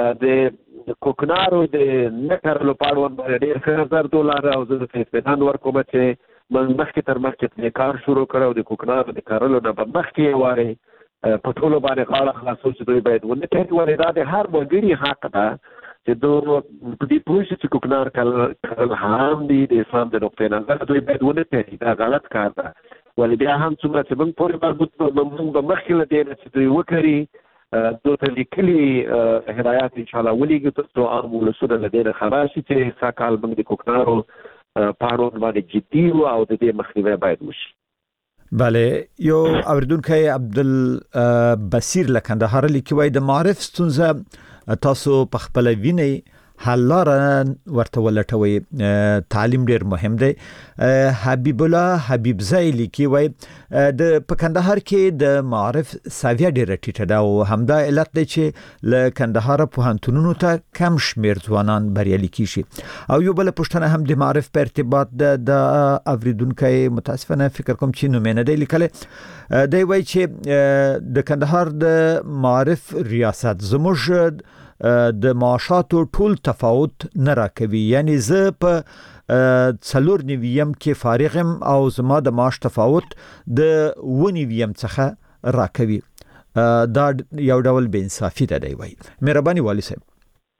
د کوکنارو د نه کرلو په اړوند ډېر ښه نظر ډولر او زه ته اطمینان ورکوم چې موږ مخکې تر مخکې کار شروع کړو د کوکنارو د کرلو نه به مخکې یې وارې په ټولو باندې غاړه خلاصو چې دوی باید ونه کوي ولې دا د هر وګړي حق ده چې دوی په دې پوه شي چې کوکنار کرل حرام دي د اسلام د نقطې نظر دوی باید ونه کوي دا غلط کار ده ولې بیا هم څومره چې موږ پورې مربوط موږ به مخکې له دې نه چې دوی وکړي دوی ته لیکلي هدایات ان شاء الله ولیږي تر څو عام ولسونه له دې نه خبر شي چې سږ کال موږ د کوکنارو په اړوند باندې جدي وو او د دې مخنیوی باید وشي. بله یو اوریدونکی عبدالبصیر له کندهار لیکي وایي د معارف ستونزه تاسو په خپله وینئ حل لاره ورته ولټوي تعلیم ډیر مهم دی. حبیب الله حبیب زای لیکي وایي د په کندهار کې د معارف ساویه ډیره ټیټه ده او همدا علت دی چې له کندهار پوهنتونونو ته کم شمیر ځوانان بریالي کیږي. او یو بل پوښتنه هم د معارف په ارتباط د اوریدونکو متاسفانه فکر کوم چې نوم نه دی لیکلی دی وایي چې د کندهار د معارف ریاست زموږ د معاشاتو ټول تفاوت نه راکوي یعنی زه په څلور نیویم کې فارغم او زما د معاش تفاوت د و نیویم څخه راکوي دا یو ډول بې انصافي ده دی وایي. مهرباني والي صاحب.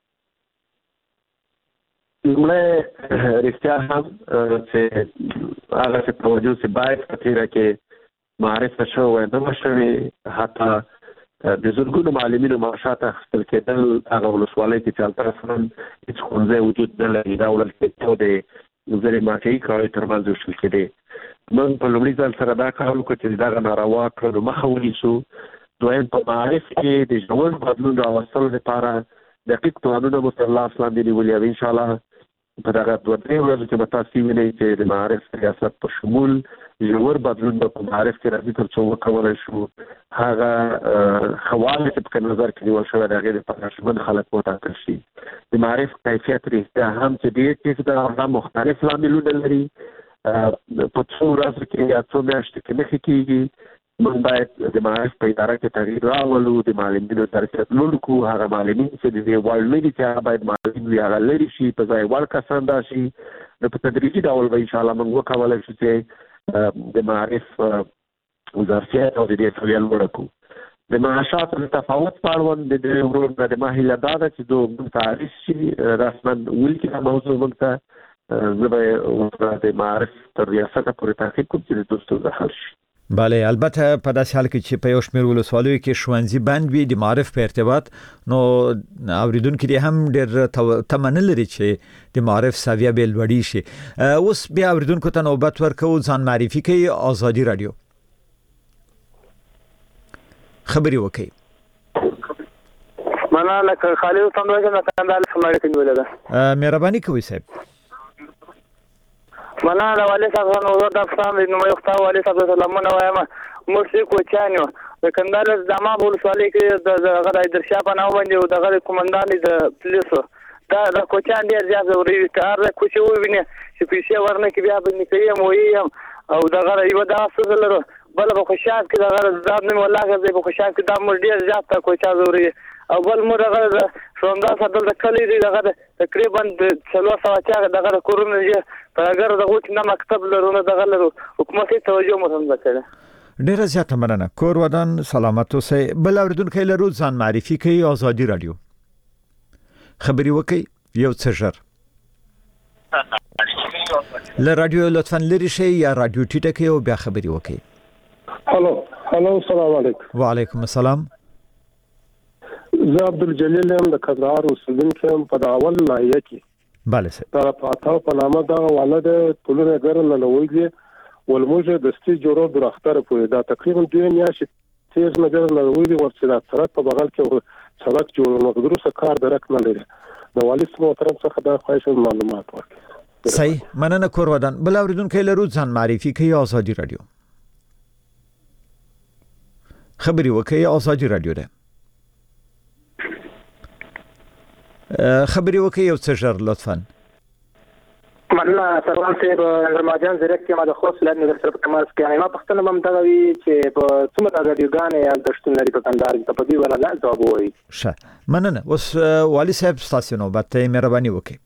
لومړی رښتیا هم چې هغه څه توجه چې باید په تیره کې معرف شوی نه وه شوې حتی د زرګونو معلمینو معاشات اخیستل کېدل هغه ولسوالۍ کې چې هلته اصلا هېڅ ښوونځی وجود نه لري دا ولس کې د زرې ماټیایي کړۍ تر منځ ویشل کېدې. موږ په لومړي ځل سره دا کار وکړو چې دغه ناروا کړنو مخه ونیسو. دویم په معارف کې د ژور بدلون راوستلو لپاره دقیق پلانونه مو تر لاس لاندې نیولي او انشاءالله په دغه دوه درې ورځو کې به تاسو وینئ چې د معارف ریاست په شمول ژور بدلون به په معارف کې راځي تر څو وکولی شو هغه ښه والی چې په نظر کې نیول شوی د هغې دپاره شمن خلک وټاکل شي. د معارف کیفیت رښتیا هم چې ډېر ټیټ ده هغه مختلف لاملونه لري. په څو ورځو کې یا څو میاشتو کې نښې کېږي. موږ باید د معارف په اداره کې تغییر راولو د معلمینو ظرفیت لوړ کړو. هغه معلمین چې د دې وړ نه دي چې هغه باید معلمین وي هغه لرې شي په ځای وړ کسان دا شي. نو په تدریجي ډول به انشاءالله موږ وکولی شو چې د معارف ظرفیت او د دې سویه لوړه کړو. د معاشاتو د تفاوت په اړوند د دې ورور نه د ما هیله دا ده چې دوی موږ ته عریض شي رسما ولیکي دا موضوع موږ ته زه به ورسره د معارف تر ریاسته پورې تعقیب کوم چې د دوی ستونزه حل شي. بله البته په داسې حال کې چې په یو شمېر ولسوالیو کې ښوونځي بند وي د معارف په ارتباط نو اوریدونکي دې هم ډېر تمه نه لري چې د معارف سویه به لوړې شي. اوس بیا اوریدونکو ته نوبت ورکوو ځان معرفي کوي. آزادي راډیو خبري وکړي. مننه لکه خالد سمدوجه نه کاندال سمړې کې نیولې ده. مهرباني کوئ صاحب. مننه د والي صاحب نو د افغان نو یو خدای والي صاحب سلامونه وایم. موږ کوچانیو د کندهار د دامام ولسوالۍ کې د هغه د درشا په نام باندې او دغه کمانډان د پولیسو دا د کوچان ډیر زیات ضروري کار د کوچي ویني چې پیسې ورنه کې بیا باندې کوي مو او دغه یو دا څه لرو بل په خوشحال کې دغه زاد نه والله غزه په خوشحال کې دا مر ډیر زیات تا کوچا ضروري او بل مر دغه شوندا ساتل د کلی دی دغه تقریبا څلور سوه چې دغه کورونه یې په اگر دغه چې مکتب لرونه دغه لرو حکومت توجه مهم وکړي. ډیره زیاته مننه. کور ودان سلامت اوسئ. بل اوریدونکو لرو ځان معرفي کوي. آزادي رادیو خبري وکي یو څه ژر له رادیو لطفا لري شي یا رادیو ټیټه کې او بیا خبري وکي. هلو هلو السلام علیکم. وعلیکم السلام. زه عبدالجلیل یم د کندهار اوسیدونکی یم په اول ناحیه کې. بله سه دا پاتاو په نامه دا والد ټولنه ګرن نه لويږي ولموجه د ستې جوړو درختره پوي دا تقریبا دوه میاشتې تیز نه ګرن نه لويږي ورڅ دا سړک په بغل کې سړک جوړ نو دروسه کار درک نه لري. د والي محترم څخه دا خواهش معلومات ورکړي. صحیح مننه. کور ودان بل اوریدونکو لرو ځان معرفي کوي. آزادي رادیو خبري وکي. آزادي رادیو ده خبري وکي یو څه ژر لطفا. مننه سروان صاحب. رمضان زرک کې ما د خوست لنډ د سره تماس کې ما پښتنه مم ته وی چې په څومره رادیوګانې یا د شتون لري په کندهار کې په دې ولا لا جواب وایي. ښه مننه. اوس والي صاحب تاسو نو باندې مهرباني وکړئ.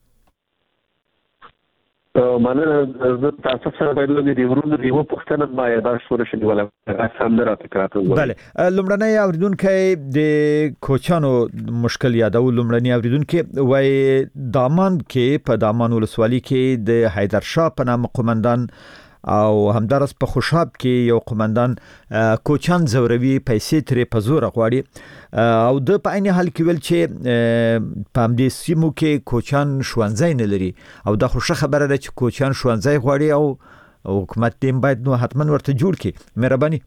مننه. زه تاسو سره باید لږ د ورونو د یو پښتنه ما یاداښت ورشي ولا څنګه راته. بله لومړنۍ اوریدونکو د کوچانو مشکل یادو. لومړنۍ اوریدونکو وای دامان کې په دامان ولسوالۍ کې د حیدر شاه په نام قومندان او همدارس په خوشاب کې یو قومندان کوچان زوروي پیسې ترې په زور غواړي او د په عین حال کې ول چې په همدې سیمو کې کوچان شوانځای نه لري او دا خوشخه خبره ده چې کوچان شوانځای غواړي او حکومت دې باید نو حتما ورته جوړ کړي. مهرباني.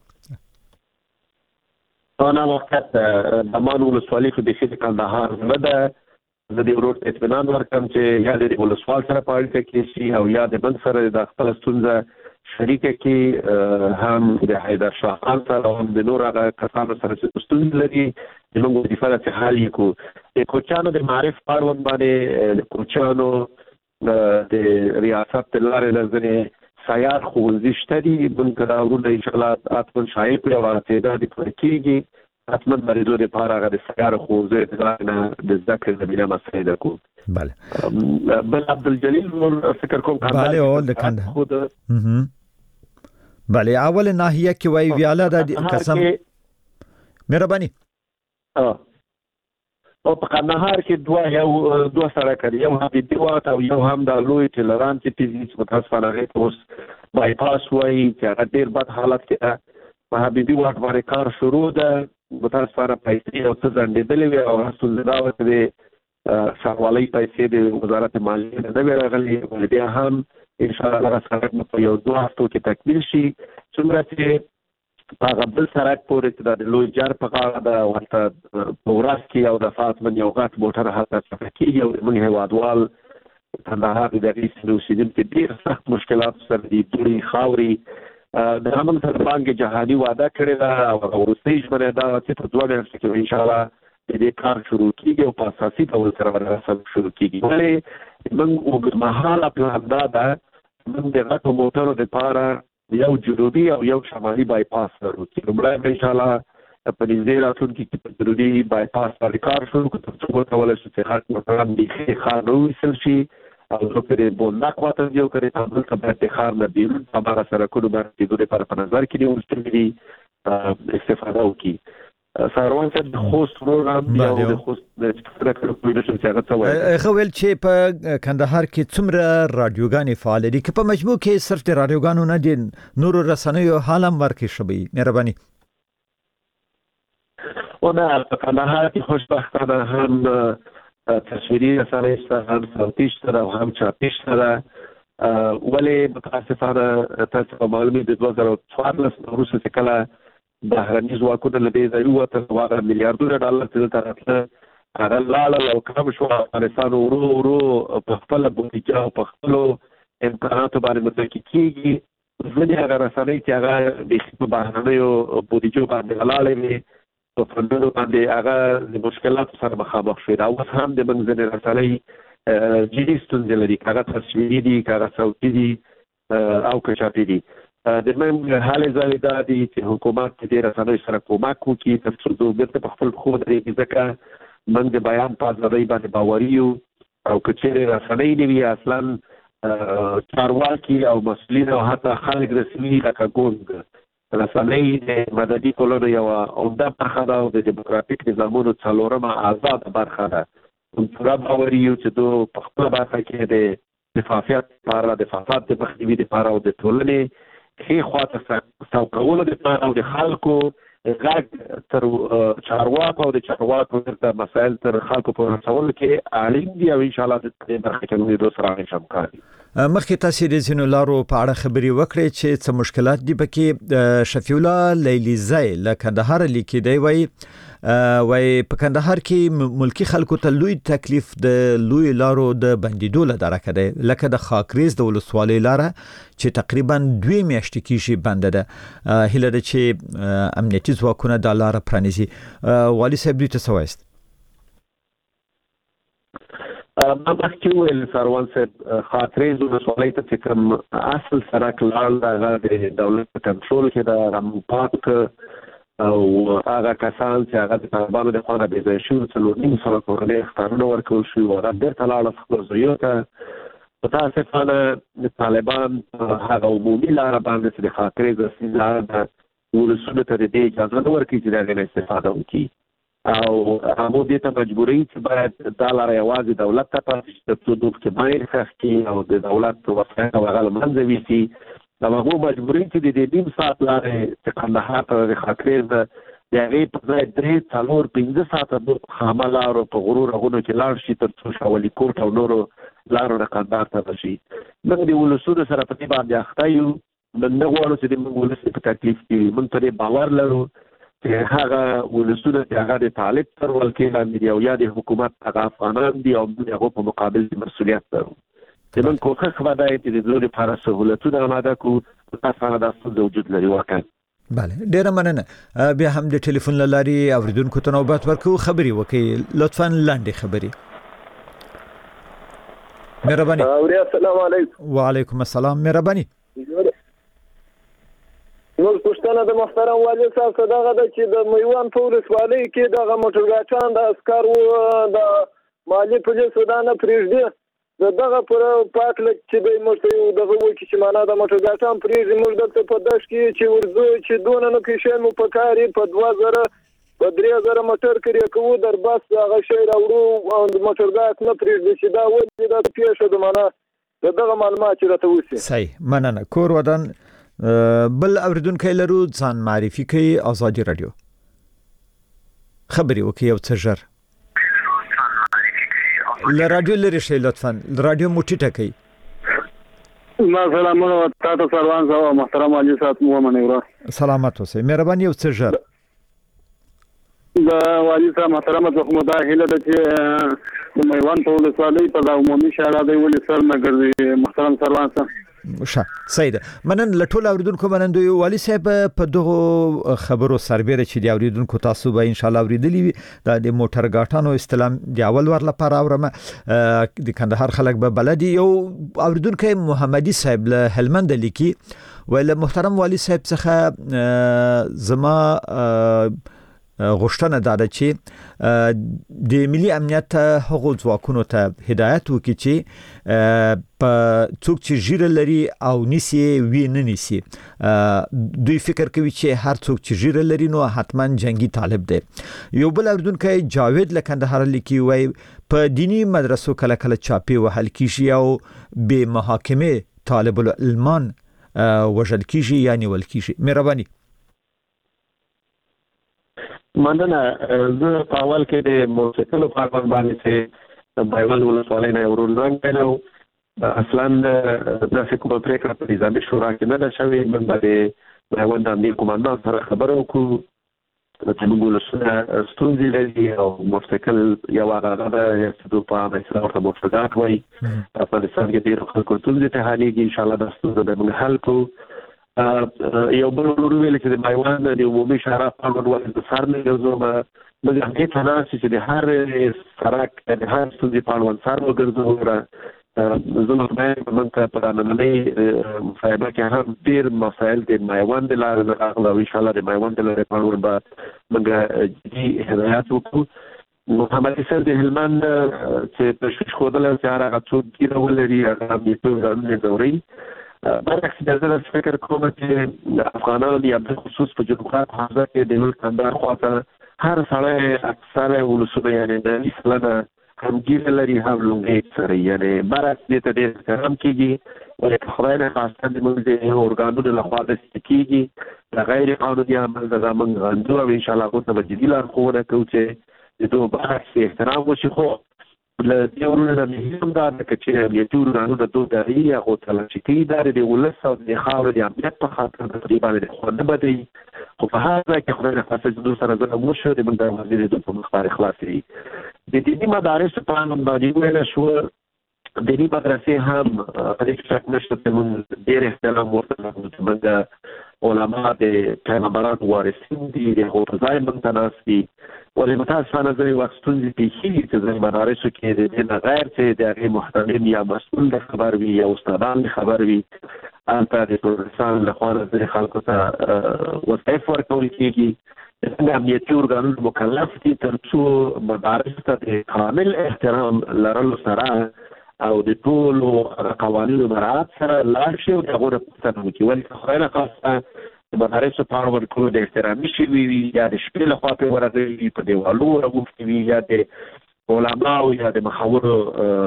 انا وخت د مان ولسوالۍ خو د شي کندهار نه ده. زه د ورور اطمینان ورکړم چې یا د ولسوال سره په اړیکه کې شي او یا د بل سره د خپل ستونزه شریکه کې هم د حیدر شاه خان سره هم د نور هغه کسانو سره چې ستونزې لري موږ د فرصت حل یو د کوچانو د معرف پاروان باندې د کوچانو د ریاست لارې لزنه سیار خوځښت شته دي. موږ دا ورونه ان شاء الله اتمن شایع کړو او تعداد کېږي اتمن مریضو لپاره هغه د سیار خوځښت د ذکر زمينه مسئله ده کو. بله بل عبدالجلیل فکر کوم بله اول د کندهار. بله اول ناحیه کې وای ویاله د قسم. مهرباني. اه او په کندهار کې دوه یو دوه سړک دي. یو حبیبي واټ او یو هم د لوی ټلران چې پیزیس متاسفانه غوښ اوس بای پاس وای چې هغه ډیر بد حالت کې ده. په حبیبي واټ باندې کار شروع ده. متاسفانه پیسې او څه ځنډېدلې وي او رسول دا وته د شاوالۍ پیسې د وزارت مالیې نه وی راغلي. بیا هم ان شاء الله سړک په یو دوه هفتو کې تکمیل شي. څومره چې په بل سړک پورې چې د لوی جار په غاړه د ورته پوراس کې او د فاطمه یو غټ موټر هڅه کوي او موږ هوادوال کندهار د دې سلوسیدل په ډیر سخت مشکلات سره دي. دوی خاوري د امن سره باندې جهادي وعده کړې ده او ورسته ژمنه ده چې په دوه میاشتو کې ان شاء الله د دې کار شروع کیږي او په اساسي ډول سره ورسره شروع کیږي. ولې موږ وګمحاله پلان دا ده موږ د غټو موټرو لپاره یو جنوبي او یو شمالي بای پاس لرو چې لومړی ان شاء الله په دې راتلونکي کې په جنوبي بای پاس باندې کار شروع کړو تر څو کولای شو چې هر موټر د ښار نوې سل شي او زه پرې بوندا کوته یو کړی تاسو ته به ښار نه بیرون هغه سره کوم باندې د دې پر په نظر کې نیول شوی استفاده وکړي. ساروان صاحب د خوست پروګرام یو د خوست د فکر کوم چې هغه څه وایي. خو ول چې په کندهار کې څومره رادیوګانې فعال دي چې په مجموع کې صرف د رادیوګانو نه دي نور رسنیو حالم ورکې شوی. مهرباني. او نه په کندهار کې خوشبختانه هم تصویري رسنۍ شته هم صوتي شته او هم چاپي شته. ولې متاسفانه تاسو په معلومات د دوه زره څوارلس وروسته چې کله بهرني ځواکونه له دې ځای ووتل واغه میلیارډونه ډالر ته راتله هغه لاړل او کم شو. افغانستان ورو ورو په خپله بودیجه او په خپلو امکاناتو باندې متکي کېږي. ځینې هغه رسنۍ چې هغه بیخي په بهرنیو بودیجو باندې ولاړې وي په فنډونو باندې هغه د مشکلاتو سره مخامخ شوي دا اوس هم د موږ ځینې رسنۍ جدي ستونزې لري که هغه تصویري دي که هغه صوتي دي او که چاپي دي د موږ هلې ځلې دا دي چې حکومت د دې رسنیو سره کومک وکړي تر څو دوی بېرته په خپل پښو ودرېږي ځکه موږ د بیان په ازادۍ باندې باوري یو او که چیرې رسنۍ نه وي اصلا چارواکي او مسؤلین او حتی خلک رسمي لکه ګوند رسنۍ د مدني ټولنو یوه عمده برخه ده او د ډیموکراتیک نظامونو څلورمه آزاده برخه ده موږ پوره باوري یو چې دوی په خپله برخه کې د شفافیت لپاره د فساد د مخنیوي لپاره او د ټولنې ښې خواته سوقولو لپاره او د خلکو غږ تر چارواکو او د چارواکو د مسایل تر خلکو په رسولو کې اړین دي او انشاءالله د دې برخه کې موږ دوی سره همیشه همکار یو. مخکې تاسو د ځینو لارو په اړه خبرې وکړې چې څه مشکلات دي پکې. شفیع الله لیلیزی له کندهار لیکي دی وایي وای په کندهار کې ملکی خلکو ته لوی تکلیف د لوی لارو د بندیدو له درکه دی لکه د خاکریز د ولسوالۍ لاره چې تقریبا دوی میاشتې کېږي بنده ده هیله ده چې امنیتي ځواکونه دا لاره پرانیزي. والي صاحب دوی ته څه وایست؟ ما مخکې وویل سروان صاحب خاکریز ولسوالۍ ته چې کوم اصل سړک لاړ هغه د دولت په کنټرول کې ده هغه موږ پاک کړ او هغه کسان چې هغه د طالبانو د خوا نه بې ځایه شوي څلور نیم سوه کورنۍ اخطارونه ورکول شوي هغه بېرته لاړل خپلو زویو ته متاسفانه د طالبان هغه عمومي لاره باندې چې د خاکریز اصلي لاره ده ولسونو ته د دې اجازه نه ورکوي چې د هغې نه استفاده وکړي او هغو دې ته مجبوروي چې باید دا لاره یوازې دولت ته پاتې شي تر څو دوی پکې باندې ښخ کړي او د دولت وسایل او هغه له منځه ویسي دا هغو مجبوري چې د دې نیم ساعت لارې چې کندهار ته د خاکریز د هغې په ځای درې څلور پنځه ساعته د خامه لارو په غرو رغونو کې لاړ شي تر څو شاولي کوټ او نورو لارو نه کندهار ته رسي. موږ د ولسونو سره په دې باندې اخته یو موږ نه غواړو چې د موږ ولس په تکلیف کې موږ په دې باور لرو چې هغه ولسونه چې هغه د طالب تر ولکې لاندې دي او یا د حکومت هغه افغانان دي او موږ هغو په مقابل کې مسؤلیت لرو. زموږ کوښښ به دا وي چې د دوی لپاره سهولتونه آماده کړو متاسفانه دا ستونزه وجود لري واقعا. بله ډیره مننه. بیا هم د ټلیفون له لارې اوریدونکو ته نوبت ورکوو خبرې وکړي لطفا لنډې خبرې. مهرباني. السلام علیکم. وعلیکم السلام. مهرباني. نو پښتنه د محترم والي صاحب څخه دغه د چې د میوان په ولسوالۍ کې دغه موټرګاټان د عسکر وو د مالی پولیس ودانه پرېږدي دغه پر پاک لک چې د موټر دغه وکی چې معنا د موټرګاټان پرېږدي موږ دلته په دښت کې چې ورځو چې دونه نه پیښې مو په کاري په دوه زره په درې زره موټر کې کوو در بس هغه شی راوړو او د موټرګاټ نه پرېږدي چې دا ولې دا پیښه د معنا دغه معلومات چې راته وسی. صحیح مننه. کور ودان بل اوریدونکو لرو ځان معرفي کوي آزادي رادیو خبري وکي یو څه ژر ل رادیو لري شي لطفا رادیو موټی ټکي. ما سلامونه تاسو سروان صاحب محترم علي صاحب مو منیرا سلامات اوسئ مهرباني یو څه ژر د والي صاحب محترم زخم دا هله د چې د میوان په ولسوالۍ په عمومي شاړه دی ولې سر نه ګرځي محترم سروان صاحب ښه سید منن لټول اوریدونکو منندوی والي صاحب په دغه خبرو سربېره چې دی اوریدونکو تاسو به ان شاء الله اوریدلی وي د موټر غاټانو استلام دی اول ور لپاره اورم د کندهار خلک به بلدي یو اوریدونکو محمدي صاحب له هلمند لیکي ویل محترم والي صاحب څخه زما غوښتنه دا ده چې د ملي امنیت هغو ځواکونو ته هدایت وکړي چې په څوک چې ژیره لري او نیسي وی نه نیسي دوی فکر کوي چې هر څوک چې ژیره لري نو حتما جنگي طالب دی. یو بل اوریدونکی جاوید له کندهار لیکي وای په دینی مدرسو کله کله چاپی وهل کیږي او به محاکمه طالب العلمان وژل کیږي یعنی ول کیږي. مهرباني. مننه. زه په اول کې د موسیقلو په اړه باندې چې د بایول ولسوالۍ نه ورول راغلی اصلا داسې کومه پرېکړه په نظامي شورا کې نه ده شوې. موږ به د بایول د امنیت قوماندان سره خبره وکړو چې موږ ولسونه ستونزې لري او موسیقل یو هغه ده چې دوی په عامه اصلاح ورته موسیقات وایي په افغانستان کې ډېرو خلکو ستونزې ته حلېږي. انشاءالله دا ستونزه به موږ حل کړو یو بل ورو ویل چې د مایوان د عمومي شهرا په ډول د سر نه ګرځوم موږ هغه ته ناسي چې د هر سرک د هر ستونزې په اړه سر وګرځو زه نو باید موږ په نننۍ مصاحبه کې هم ډېر مسایل د مایوان د لارې راغلي او ان شاء الله د مایوان د لارې په اړه به موږ جدي هدایات وکړو محمد حسین د هلمند چې تشویش ښودلی چې هر هغه څوک ګیره ولري هغه هم یې ټول ځانونه ځوري برعکس د زه فکر کوم چې افغانان یا بخصوص په جنوب حوزه کې د نور کندهار خواته هر سړی اکثره ولسونه یعنی د سلنه هم ګیره لري هم لونګۍ سره یعنی برعکس دې ته ډېر احترام کېږي ولې خدای نه خواسته زموږ د ارګانونو لخوا داسې کېږي د غیر قانوني عمل دغه موږ غندو او انشاءالله هغو ته به جدي لارښوونه کوو چې د دوی برعکس احترام وشي خو له دې ورونه نه مې هم دا ده چې امنیتي ارګانونه دوی داري هغو ته چې کوي دا د ولس او د خاورې د امنیت په خاطر د دې باندې خو نه بدوي خو په هر ځای کې خدای نه خواسته چې دوی سره ظلم وشو د موږ دروازې د دوی په مخ باندې خلاصې د دیني مدارسو په اړه باندې ویله شوه دیني مدرسې هم په دې کې شک نشته چې موږ ډېر احترام ورته لرو چې موږ علما د پیغمبرانو وارثین دي د هغو په ځای موږ ته ناست دي ولې متاسفانه ځینې وخت ستونزې پېښېږي چې ځینې مدارسو کې د دې نه غیر چې د هغې محترم یا مسؤل د خبر وي یا استادان د خبر وي هلته د ټولستان لخوا نه ځینې خلکو ته وظایف ورکول کېږي څنګه امنیتي ارګانونه مکلف دي تر څو مدارسو ته د کامل احترام لرلو سره او د ټولو قوانینو مراعات سره لاړ شي او د هغو نه پوښتنه وکړي ولې که خدای ناخواسته د مدارسو په اړه ورکړو د احترامي شوي وي یا د شپې لخوا پرې ورغلي وي په دیوالو راغوښتي وي یا د علماو یا د مخورو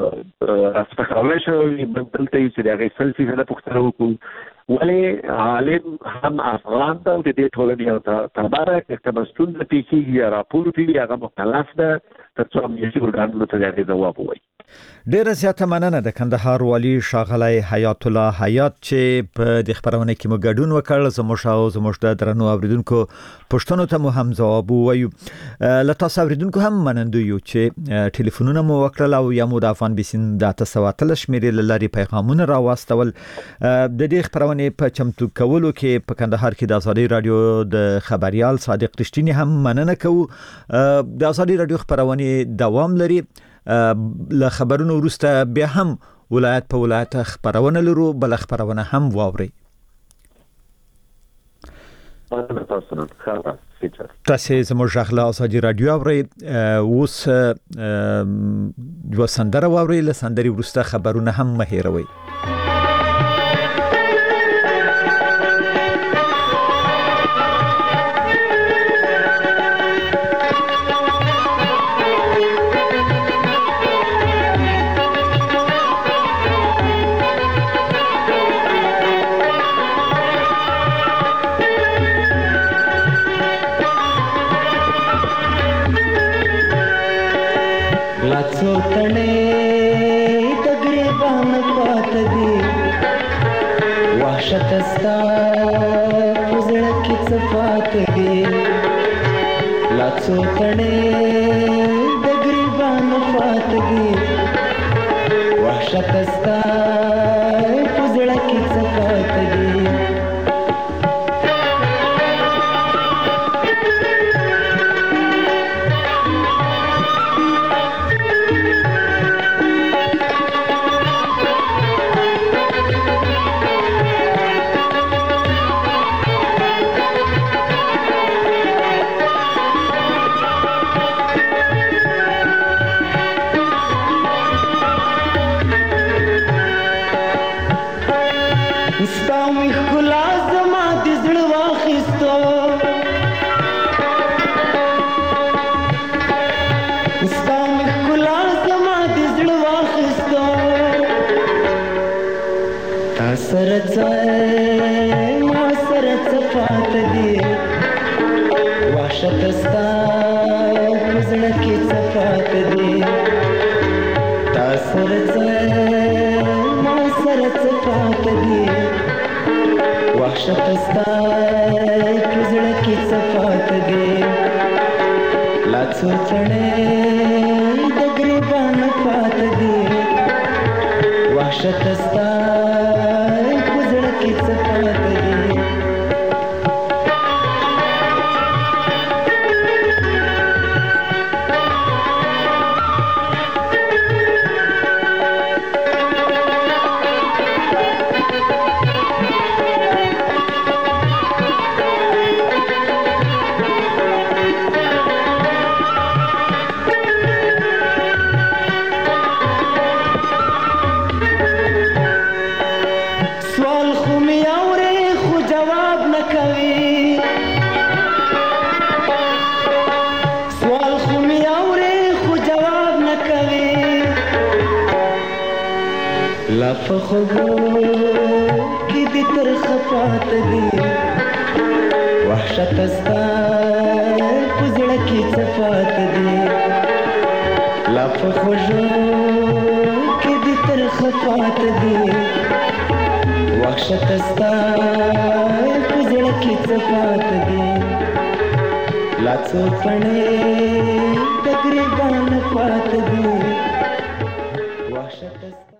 راسپکولی شوی وي موږ دلته یو چې د هغې سل فیصده پوښتنه وکړو ولې عالم هم افغان ده او د دې ټولنې یو تبره که کومه ستونزه پېښېږي یا راپور وي هغه مکلف ده تر څو امنیتي ارګانونو ته د هغې ځواب ووایي ډیره زیاته مننه د کندهار والي ښاغلی حیات الله حیات چې په دې خبرونه کې مو ګډون وکړ زموږ او زموږ د درنو اوریدونکو پوښتنو ته مو هم ځواب ووایو له تاسو اوریدونکو هم منندو یو چې ټلیفونونه مو وکړل او یا مو د افغان بیسین د اته سوه اتلس شمېرې له لارې پیغامونه راواستول د دې خبرونې په چمتو کولو کې په کندهار کې د ازادي راډیو د خبريال صادق رښتینی هم مننه کوو د ازادي راډیو خبرونه دوام لري له خبرونو وروسته بیا هم ولایت په ولایت خبرونه لرو بل خبرونه هم واوري تاسو زموږ غږ له ازادي راډیو اورئ اوس یو سندره واورئ له سندرې وروسته خبرونه هم مه هېروئ شتستا پزړه کې صفات دي لا څو تړې د ګریبان فات دي وحشتستا پزړه کې صفات دي وحشت ستا پزړه کې څه پاتې دي لا فخو کې دې تر خفات دي وحشت استا پزړه کې صفات دي لا فخو کې دې تر خفات دي وحشت استا پزړه کې صفات دي لا څو پڼې د ګریبان پات دي وحشت